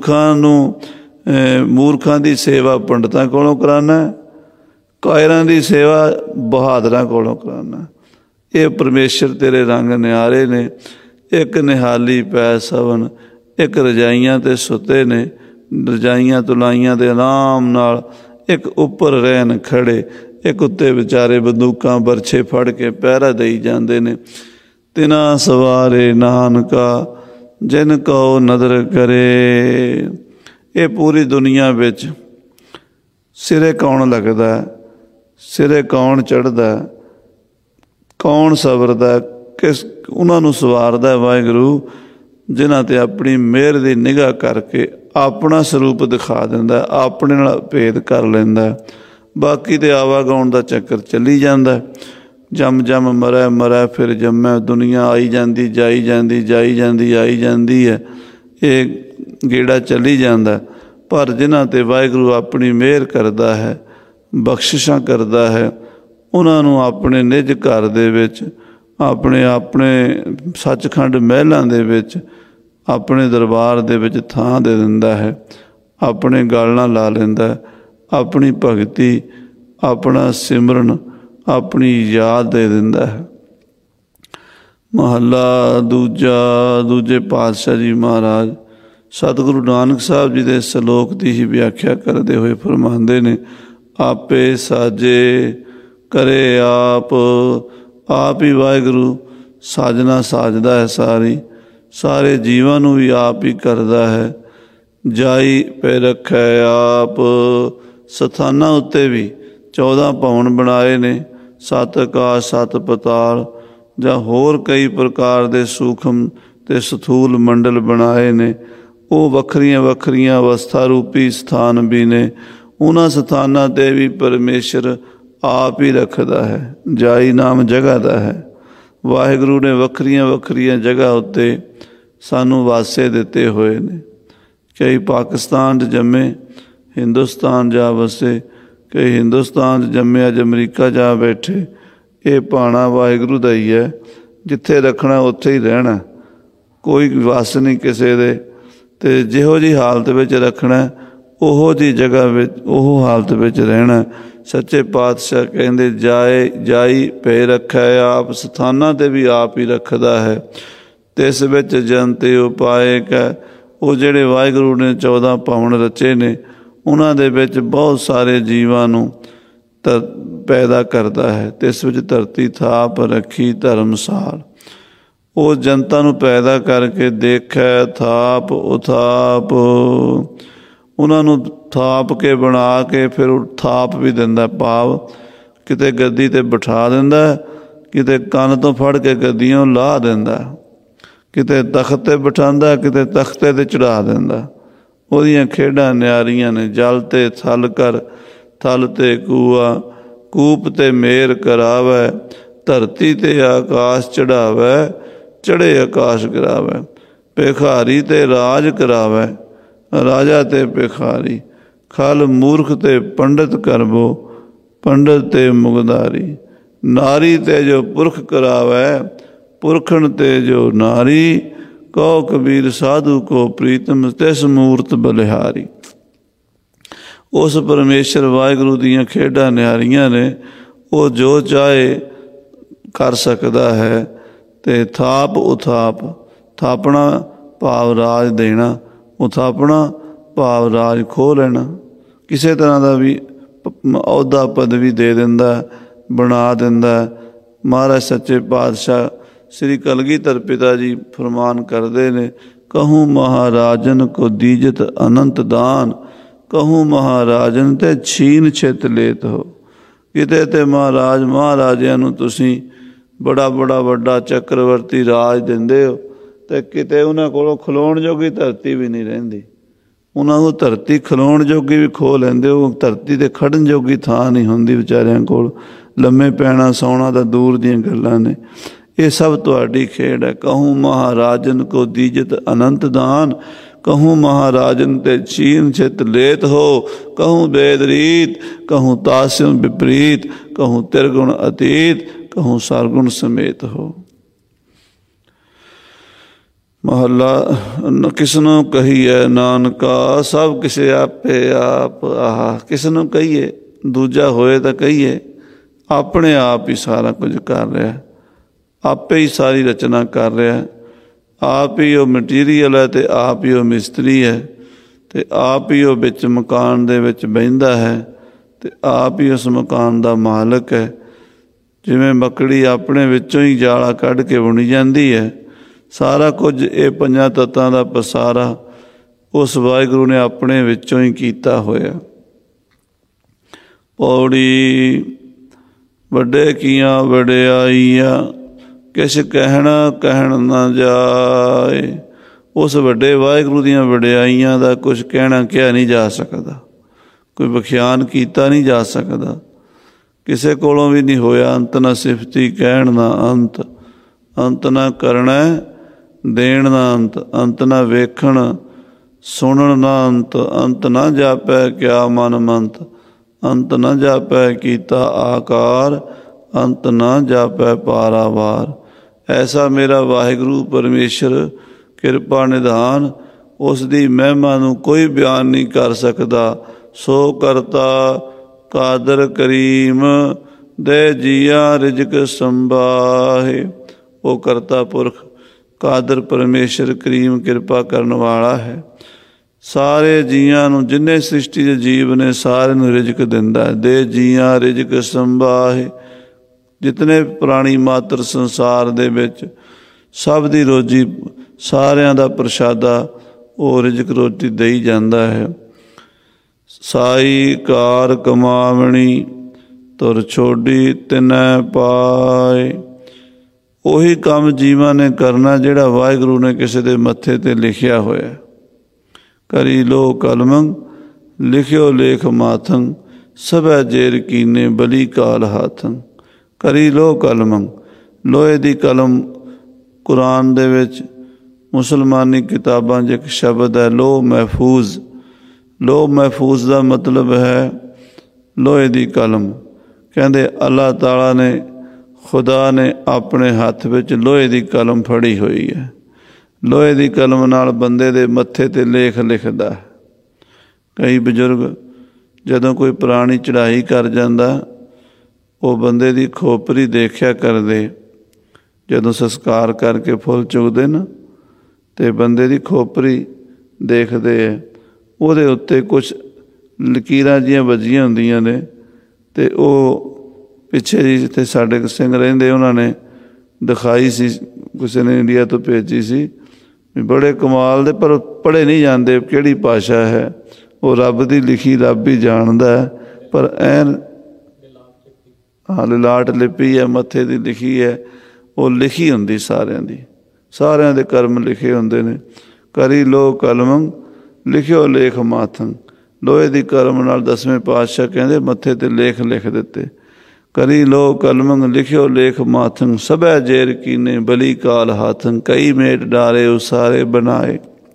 ਮੂਰਖਾਂ ਦੀ ਸੇਵਾ ਪੰਡਤਾਂ ਕੋਲੋਂ ਕਰਾਉਣਾ, ਕਾਇਰਾਂ ਦੀ ਸੇਵਾ ਬਹਾਦਰਾਂ ਕੋਲੋਂ ਕਰਾਉਣਾ। ਇਹ ਪਰਮੇਸ਼ਰ ਤੇਰੇ ਰੰਗ ਨਿਆਰੇ ਨੇ। ਇੱਕ ਨਿਹਾਲੀ ਪੈ ਸਵਨ, ਇੱਕ ਰਜਾਈਆਂ 'ਤੇ ਸੁੱਤੇ ਨੇ, ਰਜਾਈਆਂ ਤੁਲਾਈਆਂ ਦੇ ਆਰਾਮ ਨਾਲ। ਇੱਕ ਉੱਪਰ ਰਹਿਣ ਖੜੇ, ਇੱਕ ਉੱਤੇ ਵਿਚਾਰੇ ਬੰਦੂਕਾਂ ਬਰਛੇ ਫੜ ਕੇ ਪਹਿਰਾ ਦੇਈ ਜਾਂਦੇ ਨੇ। ਤਿਨਾ ਸਵਾਰੇ ਨਾਨਕਾ ਜਿਨ ਕਉ ਨਦਰ ਕਰੇ। ਇਹ ਪੂਰੀ ਦੁਨੀਆ ਵਿੱਚ ਸਿਰੇ ਕੌਣ ਲੱਗਦਾ, ਸਿਰੇ ਕੌਣ ਚੜ੍ਹਦਾ, ਕੌਣ ਸਵਰਦਾ, ਉਹਨਾਂ ਨੂੰ ਸਵਾਰਦਾ ਵਾਹਿਗੁਰੂ, ਜਿਨ੍ਹਾਂ 'ਤੇ ਆਪਣੀ ਮਿਹਰ ਦੀ ਨਿਗਾਹ ਕਰਕੇ ਆਪਣਾ ਸਰੂਪ ਦਿਖਾ ਦਿੰਦਾ, ਆਪਣੇ ਨਾਲ ਭੇਦ ਕਰ ਲੈਂਦਾ। ਬਾਕੀ ਤਾਂ ਆਵਾਗਾਉਣ ਦਾ ਚੱਕਰ ਚੱਲੀ ਜਾਂਦਾ। ਜੰਮ ਜੰਮ ਮਰੈ ਮਰੈ ਫਿਰ ਜੰਮੈ, ਦੁਨੀਆ ਆਈ ਜਾਂਦੀ ਜਾਈ ਜਾਂਦੀ, ਜਾਈ ਜਾਂਦੀ ਆਈ ਜਾਂਦੀ ਹੈ। ਇਹ ਗੇੜਾ ਚੱਲੀ ਜਾਂਦਾ। ਪਰ ਜਿਨ੍ਹਾਂ 'ਤੇ ਵਾਹਿਗੁਰੂ ਆਪਣੀ ਮਿਹਰ ਕਰਦਾ ਹੈ, ਬਖਸ਼ਿਸ਼ਾਂ ਕਰਦਾ ਹੈ, ਉਹਨਾਂ ਨੂੰ ਆਪਣੇ ਨਿੱਜ ਘਰ ਦੇ ਵਿੱਚ ਆਪਣੇ ਆਪਣੇ ਸੱਚਖੰਡ ਮਹਿਲਾਂ ਦੇ ਵਿੱਚ, ਆਪਣੇ ਦਰਬਾਰ ਦੇ ਵਿੱਚ ਥਾਂ ਦੇ ਦਿੰਦਾ ਹੈ, ਆਪਣੇ ਗਲ ਨਾਲ ਲਾ ਲੈਂਦਾ। ਆਪਣੀ ਭਗਤੀ, ਆਪਣਾ ਸਿਮਰਨ, ਆਪਣੀ ਯਾਦ ਦੇ ਦਿੰਦਾ ਹੈ। ਮਹੱਲਾ ਦੂਜਾ। ਦੂਜੇ ਪਾਤਸ਼ਾਹ ਜੀ ਮਹਾਰਾਜ ਸਤਿਗੁਰੂ ਨਾਨਕ ਸਾਹਿਬ ਜੀ ਦੇ ਸਲੋਕ ਦੀ ਹੀ ਵਿਆਖਿਆ ਕਰਦੇ ਹੋਏ ਫਰਮਾਉਂਦੇ ਨੇ, ਆਪੇ ਸਾਜੇ ਕਰੇ ਆਪ। ਆਪ ਹੀ ਵਾਹਿਗੁਰੂ ਸਾਜਨਾ ਸਾਜਦਾ ਹੈ ਸਾਰੀ, ਸਾਰੇ ਜੀਵਾਂ ਨੂੰ ਵੀ ਆਪ ਹੀ ਕਰਦਾ ਹੈ। ਜਾਈ ਪੈ ਰੱਖੈ ਆਪ। ਸਥਾਨਾਂ ਉੱਤੇ ਵੀ 14 ਭਵਨ ਬਣਾਏ ਨੇ, 7 ਆਕਾਸ਼ 7 ਪਤਾਲ, ਜਾਂ ਹੋਰ ਕਈ ਪ੍ਰਕਾਰ ਦੇ ਸੂਖਮ ਤੇ ਸਥੂਲ ਮੰਡਲ ਬਣਾਏ ਨੇ। ਉਹ ਵੱਖਰੀਆਂ ਵੱਖਰੀਆਂ ਅਵਸਥਾ ਰੂਪੀ ਸਥਾਨ ਵੀ ਨੇ। ਉਹਨਾਂ ਸਥਾਨਾਂ 'ਤੇ ਵੀ ਪਰਮੇਸ਼ਰ ਆਪ ਹੀ ਰੱਖਦਾ ਹੈ। ਜਾਈ ਨਾਮ ਜਗ੍ਹਾ ਦਾ ਹੈ। ਵਾਹਿਗੁਰੂ ਨੇ ਵੱਖਰੀਆਂ ਵੱਖਰੀਆਂ ਜਗ੍ਹਾ ਉੱਤੇ ਸਾਨੂੰ ਵਾਸੇ ਦਿੱਤੇ ਹੋਏ ਨੇ। ਕਈ ਪਾਕਿਸਤਾਨ 'ਚ ਜੰਮੇ, ਹਿੰਦੁਸਤਾਨ ਜਾ ਵਸੇ, ਕਈ ਹਿੰਦੁਸਤਾਨ 'ਚ ਜੰਮੇ ਅੱਜ ਅਮਰੀਕਾ ਜਾ ਬੈਠੇ। ਇਹ ਭਾਣਾ ਵਾਹਿਗੁਰੂ ਦਾ ਹੀ ਹੈ। ਜਿੱਥੇ ਰੱਖਣਾ ਉੱਥੇ ਹੀ ਰਹਿਣਾ, ਕੋਈ ਵਸ ਨਹੀਂ ਕਿਸੇ ਦੇ। ਅਤੇ ਜਿਹੋ ਜਿਹੀ ਹਾਲਤ ਵਿੱਚ ਰੱਖਣਾ, ਉਹੋ ਜਿਹੀ ਜਗ੍ਹਾ ਵਿੱਚ, ਉਹ ਹਾਲਤ ਵਿੱਚ ਰਹਿਣਾ। ਸੱਚੇ ਪਾਤਸ਼ਾਹ ਕਹਿੰਦੇ, ਜਾਈ ਪੈ ਰੱਖੈ ਆਪ। ਸਥਾਨਾਂ 'ਤੇ ਵੀ ਆਪ ਹੀ ਰੱਖਦਾ ਹੈ। ਤਿਸ ਵਿੱਚ ਜਨਤੇ ਉਪਾਏ ਕੈ। ਉਹ ਜਿਹੜੇ ਵਾਹਿਗੁਰੂ ਨੇ 14 ਭਵਨ ਰਚੇ ਨੇ, ਉਹਨਾਂ ਦੇ ਵਿੱਚ ਬਹੁਤ ਸਾਰੇ ਜੀਵਾਂ ਨੂੰ ਪੈਦਾ ਕਰਦਾ ਹੈ। ਤਿਸ ਵਿੱਚ ਧਰਤੀ ਥਾਪ ਰੱਖੀ ਧਰਮਸਾਲ। ਉਹ ਜਨਤਾ ਨੂੰ ਪੈਦਾ ਕਰਕੇ ਦੇਖੈ ਥਾਪ ਉਥਾਪ। ਉਹਨਾਂ ਨੂੰ ਥਾਪ ਕੇ ਬਣਾ ਕੇ ਫਿਰ ਉਹ ਥਾਪ ਵੀ ਦਿੰਦਾ, ਭਾਵ ਕਿਤੇ ਗੱਦੀ 'ਤੇ ਬਿਠਾ ਦਿੰਦਾ, ਕਿਤੇ ਕੰਨ ਤੋਂ ਫੜ ਕੇ ਗੱਦੀਆਂ ਲਾਹ ਦਿੰਦਾ, ਕਿਤੇ ਤਖ਼ਤ 'ਤੇ ਬਿਠਾਉਂਦਾ, ਕਿਤੇ ਤਖ਼ਤੇ 'ਤੇ ਚੜ੍ਹਾ ਦਿੰਦਾ। ਉਹਦੀਆਂ ਖੇਡਾਂ ਨਿਆਰੀਆਂ ਨੇ। ਜਲ 'ਤੇ ਥਲ ਕਰ, ਥਲ 'ਤੇ ਕੂਆ, ਕੂਪ 'ਤੇ ਮੇਰ ਕਰਾਵੈ, ਧਰਤੀ 'ਤੇ ਆਕਾਸ਼ ਚੜ੍ਹਾਵੈ, ਚੜ੍ਹੇ ਆਕਾਸ਼ ਕਰਾਵੈ, ਭਿਖਾਰੀ 'ਤੇ ਰਾਜ ਕਰਾਵੈ, ਰਾਜਾ 'ਤੇ ਭਿਖਾਰੀ, ਖਲ ਮੂਰਖ 'ਤੇ ਪੰਡਿਤ ਕਰਬੋ, ਪੰਡਿਤ 'ਤੇ ਮੁਗਦਾਰੀ, ਨਾਰੀ 'ਤੇ ਜੋ ਪੁਰਖ ਕਰਾਵੈ, ਪੁਰਖਣ 'ਤੇ ਜੋ ਨਾਰੀ, ਕਹੋ ਕਬੀਰ ਸਾਧੂ ਕੋ ਪ੍ਰੀਤਮ, ਤਿਸ ਮੂਰਤ ਬਲਿਹਾਰੀ। ਉਸ ਪਰਮੇਸ਼ਰ ਵਾਹਿਗੁਰੂ ਦੀਆਂ ਖੇਡਾਂ ਨਿਹਾਰੀਆਂ ਨੇ। ਉਹ ਜੋ ਚਾਹੇ ਕਰ ਸਕਦਾ ਹੈ। ਅਤੇ ਥਾਪ ਉਥਾਪ, ਥਾਪਣਾ ਭਾਵ ਰਾਜ ਦੇਣਾ, ਉਥਾਪਣਾ ਭਾਵ ਰਾਜ ਖੋਹ ਲੈਣਾ। ਕਿਸੇ ਤਰ੍ਹਾਂ ਦਾ ਵੀ ਅਹੁਦਾ ਪਦਵੀ ਦੇ ਦਿੰਦਾ, ਬਣਾ ਦਿੰਦਾ। ਮਹਾਰਾਜ ਸੱਚੇ ਪਾਤਸ਼ਾਹ ਸ੍ਰੀ ਕਲਗੀਧਰ ਪਿਤਾ ਜੀ ਫਰਮਾਨ ਕਰਦੇ ਨੇ, ਕਹੂੰ ਮਹਾਰਾਜਨ ਕੋ ਦੀਜਤ ਅਨੰਤ ਦਾਨ, ਕਹੂੰ ਮਹਾਰਾਜਨ ਤੇ ਛੀਨ ਛਿਤ ਲੇਤ ਹੋ। ਕਿਤੇ ਤੇ ਮਹਾਰਾਜਿਆਂ ਨੂੰ ਤੁਸੀਂ ਬੜਾ ਵੱਡਾ ਚੱਕਰਵਰਤੀ ਰਾਜ ਦਿੰਦੇ ਹੋ, ਅਤੇ ਕਿਤੇ ਉਹਨਾਂ ਕੋਲੋਂ ਖਲੋਣ ਜੋਗੀ ਧਰਤੀ ਵੀ ਨਹੀਂ ਰਹਿੰਦੀ। ਉਹਨਾਂ ਨੂੰ ਧਰਤੀ ਖਲੋਣ ਜੋਗੀ ਵੀ ਖੋਹ ਲੈਂਦੇ ਹੋ। ਧਰਤੀ 'ਤੇ ਖੜਨ ਜੋਗੀ ਥਾਂ ਨਹੀਂ ਹੁੰਦੀ ਵਿਚਾਰਿਆਂ ਕੋਲ। ਲੰਮੇ ਪੈਣਾ ਸੌਣਾ ਤਾਂ ਦੂਰ ਦੀਆਂ ਗੱਲਾਂ ਨੇ। ਇਹ ਸਭ ਤੁਹਾਡੀ ਖੇਡ ਹੈ। ਕਹੂੰ ਮਹਾਰਾਜਨ ਕੋ ਦੀਜਤ ਅਨੰਤ ਦਾਨ, ਕਹੂੰ ਮਹਾਰਾਜਨ ਤੇ ਛੀਨ ਛਿਤ ਲੇਤ ਹੋ, ਕਹੂੰ ਵੇਦ ਰੀਤ, ਕਹੂੰ ਤਾਸਿਮ ਵਿਪਰੀਤ, ਕਹੂੰ ਤਿਰਗੁਣ ਅਤੀਤ, ਕਹੂੰ ਸਰਗੁਣ ਸਮੇਤ ਹੋ। ਮਹੱਲਾ। ਕਿਸ ਨੂੰ ਕਹੀਏ ਨਾਨਕਾ, ਸਭ ਕਿਸੇ ਆਪੇ ਆਪ। ਆਹ ਕਿਸ ਨੂੰ ਕਹੀਏ, ਦੂਜਾ ਹੋਏ ਤਾਂ ਕਹੀਏ। ਆਪਣੇ ਆਪ ਹੀ ਸਾਰਾ ਕੁਝ ਕਰ ਰਿਹਾ, ਆਪੇ ਹੀ ਸਾਰੀ ਰਚਨਾ ਕਰ ਰਿਹਾ। ਆਪ ਹੀ ਉਹ ਮਟੀਰੀਅਲ ਹੈ ਅਤੇ ਆਪ ਹੀ ਉਹ ਮਿਸਤਰੀ ਹੈ, ਅਤੇ ਆਪ ਹੀ ਉਹ ਵਿੱਚ ਮਕਾਨ ਦੇ ਵਿੱਚ ਬਹਿੰਦਾ ਹੈ, ਅਤੇ ਆਪ ਹੀ ਉਸ ਮਕਾਨ ਦਾ ਮਾਲਕ ਹੈ। ਜਿਵੇਂ ਮੱਕੜੀ ਆਪਣੇ ਵਿੱਚੋਂ ਹੀ ਜਾਲਾ ਕੱਢ ਕੇ ਬੁਣੀ ਜਾਂਦੀ ਹੈ, ਸਾਰਾ ਕੁਝ ਇਹ 5 ਤੱਤਾਂ ਦਾ ਪਸਾਰਾ ਉਸ ਵਾਹਿਗੁਰੂ ਨੇ ਆਪਣੇ ਵਿੱਚੋਂ ਹੀ ਕੀਤਾ ਹੋਇਆ। ਪੌੜੀ। ਵੱਡੇ ਕੀਆਂ ਵਡਿਆਈਆਂ, ਕਿਛ ਕਹਿਣ ਨਾ ਜਾਏ। ਉਸ ਵੱਡੇ ਵਾਹਿਗੁਰੂ ਦੀਆਂ ਵਡਿਆਈਆਂ ਦਾ ਕੁਛ ਕਿਹਾ ਨਹੀਂ ਜਾ ਸਕਦਾ, ਕੋਈ ਵਿਖਿਆਨ ਕੀਤਾ ਨਹੀਂ ਜਾ ਸਕਦਾ। ਕਿਸੇ ਕੋਲੋਂ ਵੀ ਨਹੀਂ ਹੋਇਆ। ਅੰਤ ਨਾ ਸਿਫਤੀ ਕਹਿਣ ਨਾ ਅੰਤ, ਅੰਤ ਨਾ ਕਰਨਾ ਦੇਣ ਨਾ ਅੰਤ, ਅੰਤ ਨਾ ਵੇਖਣ ਸੁਣਨ ਨਾ ਅੰਤ, ਅੰਤ ਨਾ ਜਾਪੈ ਕਿਆ ਮਨ ਮੰਤ, ਅੰਤ ਨਾ ਜਾਪੈ ਕੀਤਾ ਆਕਾਰ, ਅੰਤ ਨਾ ਜਾਪੈ ਪਾਰਾਵਾਰ। ਐਸਾ ਮੇਰਾ ਵਾਹਿਗੁਰੂ ਪਰਮੇਸ਼ਰ ਕਿਰਪਾ ਨਿਧਾਨ, ਉਸ ਦੀ ਮਹਿਮਾ ਨੂੰ ਕੋਈ ਬਿਆਨ ਨਹੀਂ ਕਰ ਸਕਦਾ। ਸੋ ਕਰਤਾ ਕਾਦਰ ਕਰੀਮ, ਦੇ ਜੀਆ ਰਿਜਕ ਸੰਭਾਹੇ। ਉਹ ਕਰਤਾ ਪੁਰਖ ਕਾਦਰ ਪਰਮੇਸ਼ਰ ਕਰੀਮ ਕਿਰਪਾ ਕਰਨ ਵਾਲਾ ਹੈ। ਸਾਰੇ ਜੀਆਂ ਨੂੰ, ਜਿੰਨੇ ਸ੍ਰਿਸ਼ਟੀ ਦੇ ਜੀਵ ਨੇ, ਸਾਰਿਆਂ ਨੂੰ ਰਿਜਕ ਦਿੰਦਾ ਹੈ। ਦੇ ਜੀਆਂ ਰਿਜਕ ਸੰਭਾਹੇ। ਜਿਤਨੇ ਪ੍ਰਾਣੀ ਮਾਤਰ ਸੰਸਾਰ ਦੇ ਵਿੱਚ, ਸਭ ਦੀ ਰੋਜੀ, ਸਾਰਿਆਂ ਦਾ ਪ੍ਰਸ਼ਾਦਾ ਉਹ ਰਿਜਕ ਰੋਟੀ ਦੇਈ ਜਾਂਦਾ ਹੈ। ਸਾਈ ਕਾਰ ਕਮਾਵਣੀ, ਤੁਰ ਛੋਡੀ ਤਿਨੈ ਪਾਏ। ਉਹੀ ਕੰਮ ਜੀਵਾਂ ਨੇ ਕਰਨਾ ਜਿਹੜਾ ਵਾਹਿਗੁਰੂ ਨੇ ਕਿਸੇ ਦੇ ਮੱਥੇ ਤੇ ਲਿਖਿਆ ਹੋਇਆ। ਕਰੀ ਲੋ ਕਲਮੰ, ਲਿਖਿਓ ਲੇਖ ਮਾਥੰ, ਸਭੈ ਜੇਰ ਕੀਨੇ ਬਲੀ ਕਾਲ ਹਾਥੰ। ਕਰੀ ਲੋ ਕਲਮੰ, ਲੋਹੇ ਦੀ ਕਲਮ ਕੁਰਾਨ ਦੇ ਵਿੱਚ, ਮੁਸਲਮਾਨੀ ਕਿਤਾਬਾਂ 'ਚ ਇੱਕ ਸ਼ਬਦ ਹੈ ਲੋਹ ਮਹਿਫੂਜ਼। ਲੋਹ ਮਹਿਫੂਜ਼ ਦਾ ਮਤਲਬ ਹੈ ਲੋਹੇ ਦੀ ਕਲਮ। ਕਹਿੰਦੇ ਅੱਲਾਹ ਤਾਲਾ ਨੇ, ਖੁਦਾ ਨੇ ਆਪਣੇ ਹੱਥ ਵਿੱਚ ਲੋਹੇ ਦੀ ਕਲਮ ਫੜੀ ਹੋਈ ਹੈ। ਲੋਹੇ ਦੀ ਕਲਮ ਨਾਲ ਬੰਦੇ ਦੇ ਮੱਥੇ 'ਤੇ ਲੇਖ ਲਿਖਦਾ ਹੈ। ਕਈ ਬਜ਼ੁਰਗ ਜਦੋਂ ਕੋਈ ਪੁਰਾਣੀ ਚੜ੍ਹਾਈ ਕਰ ਜਾਂਦਾ, ਉਹ ਬੰਦੇ ਦੀ ਖੋਪਰੀ ਦੇਖਿਆ ਕਰਦੇ। ਜਦੋਂ ਸੰਸਕਾਰ ਕਰਕੇ ਫੁੱਲ ਚੁੱਕਦੇ ਨਾ, ਅਤੇ ਬੰਦੇ ਦੀ ਖੋਪਰੀ ਦੇਖਦੇ ਹੈ, ਉਹਦੇ ਉੱਤੇ ਕੁਛ ਲਕੀਰਾਂ ਜਿਹੀਆਂ ਵੱਜੀਆਂ ਹੁੰਦੀਆਂ ਨੇ। ਅਤੇ ਉਹ ਪਿੱਛੇ ਜੀ ਜਿੱਥੇ ਸਾਡੇ ਸਿੰਘ ਰਹਿੰਦੇ, ਉਹਨਾਂ ਨੇ ਦਿਖਾਈ ਸੀ, ਕਿਸੇ ਨੇ ਇੰਡੀਆ ਤੋਂ ਭੇਜੀ ਸੀ, ਵੀ ਬੜੇ ਕਮਾਲ ਦੇ, ਪਰ ਪੜ੍ਹੇ ਨਹੀਂ ਜਾਂਦੇ ਕਿਹੜੀ ਭਾਸ਼ਾ ਹੈ। ਉਹ ਰੱਬ ਦੀ ਲਿਖੀ ਰੱਬ ਹੀ ਜਾਣਦਾ ਹੈ, ਪਰ ਐਨ ਲਲਾਟ ਲਿਪੀ ਹੈ, ਮੱਥੇ ਦੀ ਲਿਖੀ ਹੈ, ਉਹ ਲਿਖੀ ਹੁੰਦੀ ਸਾਰਿਆਂ ਦੀ, ਸਾਰਿਆਂ ਦੇ ਕਰਮ ਲਿਖੇ ਹੁੰਦੇ ਨੇ। ਕਰੀ ਲੋ ਕਲਮੰ, ਲਿਖਿਓ ਲੇਖ ਮਾਥੰ। ਲੋਹੇ ਦੀ ਕਲਮ ਨਾਲ 10ਵੇਂ ਪਾਤਸ਼ਾਹ ਕਹਿੰਦੇ ਮੱਥੇ 'ਤੇ ਲੇਖ ਲਿਖ ਦਿੱਤੇ। ਕਰੀ ਲੋ ਕਲਮੰ, ਲਿਖਿਓ ਲੇਖ ਮਾਥੰ, ਸਭੈ ਜੇਰ ਕੀਨੇ ਬਲੀ ਕਾਲ ਹਾਥੰ। ਕਈ ਮੇਟ ਡਾਰੇ ਉਸਾਰੇ ਬਣਾਏ,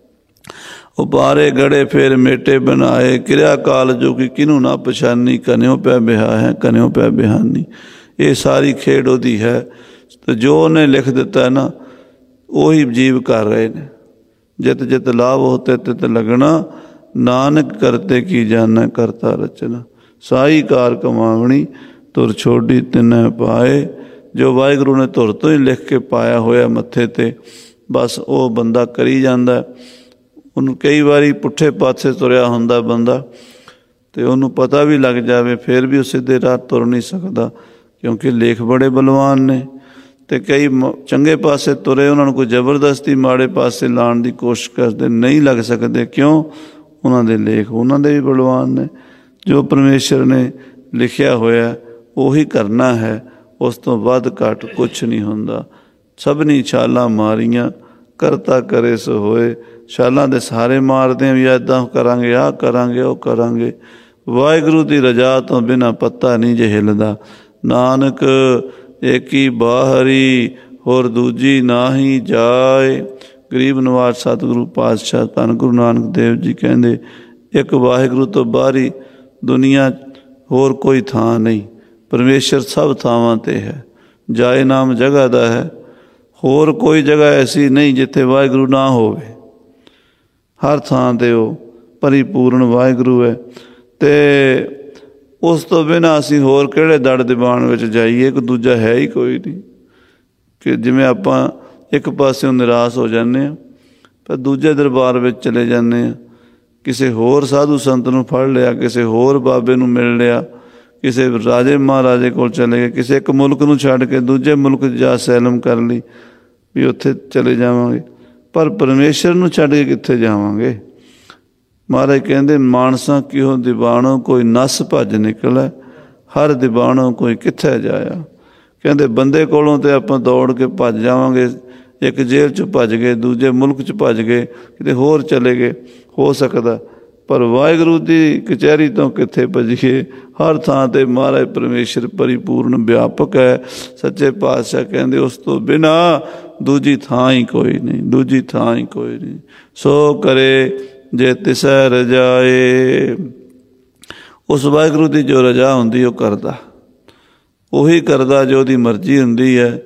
ਉਪਾਰੇ ਗੜੇ ਫੇਰ ਮੇਟੇ ਬਣਾਏ। ਕਿਰਿਆ ਕਾਲ ਜੋ ਕਿ ਕਿਹਨੂੰ ਨਾ ਪਛਾਨੀ, ਕਨਿਓ ਪੈ ਬਿਹਾ ਹੈ ਕਨਿਓ ਪੈ ਬਿਹਾਨੀ। ਇਹ ਸਾਰੀ ਖੇਡ ਉਹਦੀ ਹੈ, ਅਤੇ ਜੋ ਉਹਨੇ ਲਿਖ ਦਿੱਤਾ ਨਾ, ਉਹੀ ਜੀਵ ਕਰ ਰਹੇ ਨੇ। ਜਿਤ ਜਿਤ ਲਾਭ ਹੋਤੇ ਤਿਤ ਲਗਣਾ, ਨਾਨਕ ਕਰਤੇ ਕੀ ਜਾਣੈ ਕਰਤਾ ਰਚਨਾ। ਸਾਈ ਕਾਰ ਕਮਾਵਣੀ, ਤੁਰ ਛੋਡੀ ਤਿਨੈ ਪਾਏ। ਜੋ ਵਾਹਿਗੁਰੂ ਨੇ ਧੁਰ ਤੋਂ ਹੀ ਲਿਖ ਕੇ ਪਾਇਆ ਹੋਇਆ ਮੱਥੇ 'ਤੇ, ਬਸ ਉਹ ਬੰਦਾ ਕਰੀ ਜਾਂਦਾ। ਉਹਨੂੰ ਕਈ ਵਾਰੀ ਪੁੱਠੇ ਪਾਸੇ ਤੁਰਿਆ ਹੁੰਦਾ ਬੰਦਾ, ਅਤੇ ਉਹਨੂੰ ਪਤਾ ਵੀ ਲੱਗ ਜਾਵੇ, ਫਿਰ ਵੀ ਉਹ ਸਿੱਧੇ ਰਾਹ ਤੁਰ ਨਹੀਂ ਸਕਦਾ, ਕਿਉਂਕਿ ਲੇਖ ਬੜੇ ਬਲਵਾਨ ਨੇ। ਅਤੇ ਕਈ ਚੰਗੇ ਪਾਸੇ ਤੁਰੇ, ਉਹਨਾਂ ਨੂੰ ਕੋਈ ਜ਼ਬਰਦਸਤੀ ਮਾੜੇ ਪਾਸੇ ਲਾਉਣ ਦੀ ਕੋਸ਼ਿਸ਼ ਕਰਦੇ, ਨਹੀਂ ਲੱਗ ਸਕਦੇ। ਕਿਉਂ? ਉਹਨਾਂ ਦੇ ਲੇਖ ਉਹਨਾਂ ਦੇ ਵੀ ਬਲਵਾਨ ਨੇ। ਜੋ ਪਰਮੇਸ਼ਰ ਨੇ ਲਿਖਿਆ ਹੋਇਆ ਉਹੀ ਕਰਨਾ ਹੈ, ਉਸ ਤੋਂ ਵੱਧ ਘੱਟ ਕੁਛ ਨਹੀਂ ਹੁੰਦਾ। ਸਭਨੀ ਛਾਲਾਂ ਮਾਰੀਆਂ, ਕਰਤਾ ਕਰੇ ਸੋ ਹੋਏ। ਛਾਲਾਂ ਦੇ ਸਾਰੇ ਮਾਰਦੇ ਵੀ ਇੱਦਾਂ ਕਰਾਂਗੇ, ਆਹ ਕਰਾਂਗੇ, ਉਹ ਕਰਾਂਗੇ। ਵਾਹਿਗੁਰੂ ਦੀ ਰਜਾ ਤੋਂ ਬਿਨਾਂ ਪੱਤਾ ਨਹੀਂ ਜੇ ਹਿੱਲਦਾ। ਨਾਨਕ ਏਕੀ ਬਾਹਰੀ, ਹੋਰ ਦੂਜੀ ਨਾਹੀ ਜਾਏ। ਗਰੀਬ ਨਵਾਜ਼ ਸਤਿਗੁਰੂ ਪਾਤਸ਼ਾਹ ਧੰਨ ਗੁਰੂ ਨਾਨਕ ਦੇਵ ਜੀ ਕਹਿੰਦੇ, ਇੱਕ ਵਾਹਿਗੁਰੂ ਤੋਂ ਬਾਹਰੀ ਦੁਨੀਆ ਹੋਰ ਕੋਈ ਥਾਂ ਨਹੀਂ। ਪਰਮੇਸ਼ਰ ਸਭ ਥਾਵਾਂ 'ਤੇ ਹੈ। ਜਾਏ ਨਾਮ ਜਗ੍ਹਾ ਦਾ ਹੈ, ਹੋਰ ਕੋਈ ਜਗ੍ਹਾ ਐਸੀ ਨਹੀਂ ਜਿੱਥੇ ਵਾਹਿਗੁਰੂ ਨਾ ਹੋਵੇ। ਹਰ ਥਾਂ 'ਤੇ ਉਹ ਪਰਿਪੂਰਨ ਵਾਹਿਗੁਰੂ ਹੈ। ਅਤੇ ਉਸ ਤੋਂ ਬਿਨਾਂ ਅਸੀਂ ਹੋਰ ਕਿਹੜੇ ਦੜ ਦੀਵਾਨ ਵਿੱਚ ਜਾਈਏ? ਇੱਕ ਦੂਜਾ ਹੈ ਹੀ ਕੋਈ ਨਹੀਂ। ਕਿ ਜਿਵੇਂ ਆਪਾਂ ਇੱਕ ਪਾਸਿਓਂ ਨਿਰਾਸ਼ ਹੋ ਜਾਂਦੇ ਹਾਂ, ਪਰ ਦੂਜੇ ਦਰਬਾਰ ਵਿੱਚ ਚਲੇ ਜਾਂਦੇ ਹਾਂ। ਕਿਸੇ ਹੋਰ ਸਾਧੂ ਸੰਤ ਨੂੰ ਫੜ ਲਿਆ, ਕਿਸੇ ਹੋਰ ਬਾਬੇ ਨੂੰ ਮਿਲ ਲਿਆ, ਕਿਸੇ ਰਾਜੇ ਮਹਾਰਾਜੇ ਕੋਲ ਚਲੇ ਗਏ, ਕਿਸੇ ਇੱਕ ਮੁਲਕ ਨੂੰ ਛੱਡ ਕੇ ਦੂਜੇ ਮੁਲਕ 'ਚ ਜਾ ਸੈਲਮ ਕਰ ਲਈ ਵੀ ਉੱਥੇ ਚਲੇ ਜਾਵਾਂਗੇ। ਪਰ ਪਰਮੇਸ਼ਰ ਨੂੰ ਛੱਡ ਕੇ ਕਿੱਥੇ ਜਾਵਾਂਗੇ? ਮਹਾਰਾਜ ਕਹਿੰਦੇ, ਮਾਨਸਾਂ ਕਿਹੋ ਦੀਵਾਣੋ, ਕੋਈ ਨਸ ਭੱਜ ਨਿਕਲੈ, ਹਰ ਦੀਵਾਣੋ ਕੋਈ ਕਿੱਥੇ ਜਾਇਆ। ਕਹਿੰਦੇ ਬੰਦੇ ਕੋਲੋਂ ਤਾਂ ਆਪਾਂ ਦੌੜ ਕੇ ਭੱਜ ਜਾਵਾਂਗੇ, ਇੱਕ ਜੇਲ੍ਹ 'ਚ ਭੱਜ ਗਏ, ਦੂਜੇ ਮੁਲਕ 'ਚ ਭੱਜ ਗਏ, ਕਿਤੇ ਹੋਰ ਚਲੇ ਗਏ, ਹੋ ਸਕਦਾ। ਪਰ ਵਾਹਿਗੁਰੂ ਦੀ ਕਚਹਿਰੀ ਤੋਂ ਕਿੱਥੇ ਭੱਜੀਏ? ਹਰ ਥਾਂ 'ਤੇ ਮਹਾਰਾਜ ਪਰਮੇਸ਼ਰ ਪਰਿਪੂਰਨ ਵਿਆਪਕ ਹੈ। ਸੱਚੇ ਪਾਤਸ਼ਾਹ ਕਹਿੰਦੇ, ਉਸ ਤੋਂ ਬਿਨਾਂ ਦੂਜੀ ਥਾਂ ਹੀ ਕੋਈ ਨਹੀਂ, ਦੂਜੀ ਥਾਂ ਹੀ ਕੋਈ ਨਹੀਂ। ਸੋ ਕਰੇ ਜੇ ਤਿਸੈ ਰਜਾਏ। ਉਸ ਵਾਹਿਗੁਰੂ ਦੀ ਜੋ ਰਜਾ ਹੁੰਦੀ ਉਹ ਕਰਦਾ, ਉਹੀ ਕਰਦਾ ਜੋ ਉਹਦੀ ਮਰਜ਼ੀ ਹੁੰਦੀ ਹੈ।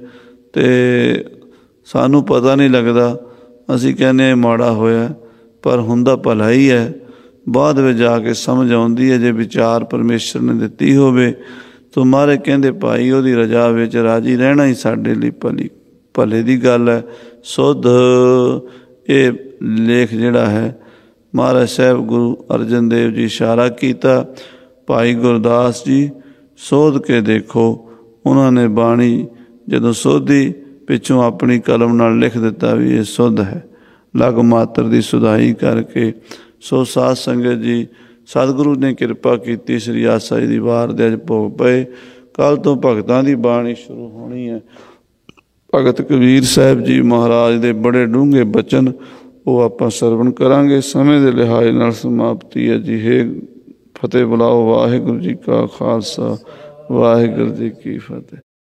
ਤੇ ਸਾਨੂੰ ਪਤਾ ਨਹੀਂ ਲੱਗਦਾ, ਅਸੀਂ ਕਹਿੰਦੇ ਇਹ ਮਾੜਾ ਹੋਇਆ, ਪਰ ਹੁੰਦਾ ਭਲਾ ਹੀ ਹੈ। ਬਾਅਦ ਵਿੱਚ ਜਾ ਕੇ ਸਮਝ ਆਉਂਦੀ ਹੈ, ਜੇ ਵਿਚਾਰ ਪਰਮੇਸ਼ਰ ਨੇ ਦਿੱਤੀ ਹੋਵੇ ਤਾਂ ਮਹਾਰਾਜ ਕਹਿੰਦੇ ਭਾਈ ਉਹਦੀ ਰਜਾ ਵਿੱਚ ਰਾਜੀ ਰਹਿਣਾ ਹੀ ਸਾਡੇ ਲਈ ਭਲੇ ਦੀ ਗੱਲ ਹੈ। ਸੁਧ ਇਹ ਲੇਖ ਜਿਹੜਾ ਹੈ ਮਹਾਰਾਜ ਸਾਹਿਬ ਗੁਰੂ ਅਰਜਨ ਦੇਵ ਜੀ ਇਸ਼ਾਰਾ ਕੀਤਾ, ਭਾਈ ਗੁਰਦਾਸ ਜੀ ਸੋਧ ਕੇ ਦੇਖੋ। ਉਹਨਾਂ ਨੇ ਬਾਣੀ ਜਦੋਂ ਸੋਧੀ ਪਿੱਛੋਂ ਆਪਣੀ ਕਲਮ ਨਾਲ ਲਿਖ ਦਿੱਤਾ ਵੀ ਇਹ ਸੁਧ ਹੈ, ਲਗ ਮਾਤਰ ਦੀ ਸੁਧਾਈ ਕਰਕੇ। ਸੋ ਸਾਧ ਸੰਗਤ ਜੀ, ਸਤਿਗੁਰੂ ਨੇ ਕਿਰਪਾ ਕੀਤੀ, ਸ੍ਰੀ ਆਸਾ ਜੀ ਦੀ ਵਾਰ ਦੇ ਅੱਜ ਭੋਗ ਪਏ। ਕੱਲ੍ਹ ਤੋਂ ਭਗਤਾਂ ਦੀ ਬਾਣੀ ਸ਼ੁਰੂ ਹੋਣੀ ਹੈ। ਭਗਤ ਕਬੀਰ ਸਾਹਿਬ ਜੀ ਮਹਾਰਾਜ ਦੇ ਬੜੇ ਡੂੰਘੇ ਬਚਨ ਉਹ ਆਪਾਂ ਸਰਵਣ ਕਰਾਂਗੇ। ਸਮੇਂ ਦੇ ਲਿਹਾਜ਼ ਨਾਲ ਸਮਾਪਤੀ ਹੈ ਜੀ। ਹੇ ਫਤਿਹ ਬੁਲਾਓ। ਵਾਹਿਗੁਰੂ ਜੀ ਕਾ ਖਾਲਸਾ, ਵਾਹਿਗੁਰੂ ਜੀ ਕੀ ਫਤਿਹ।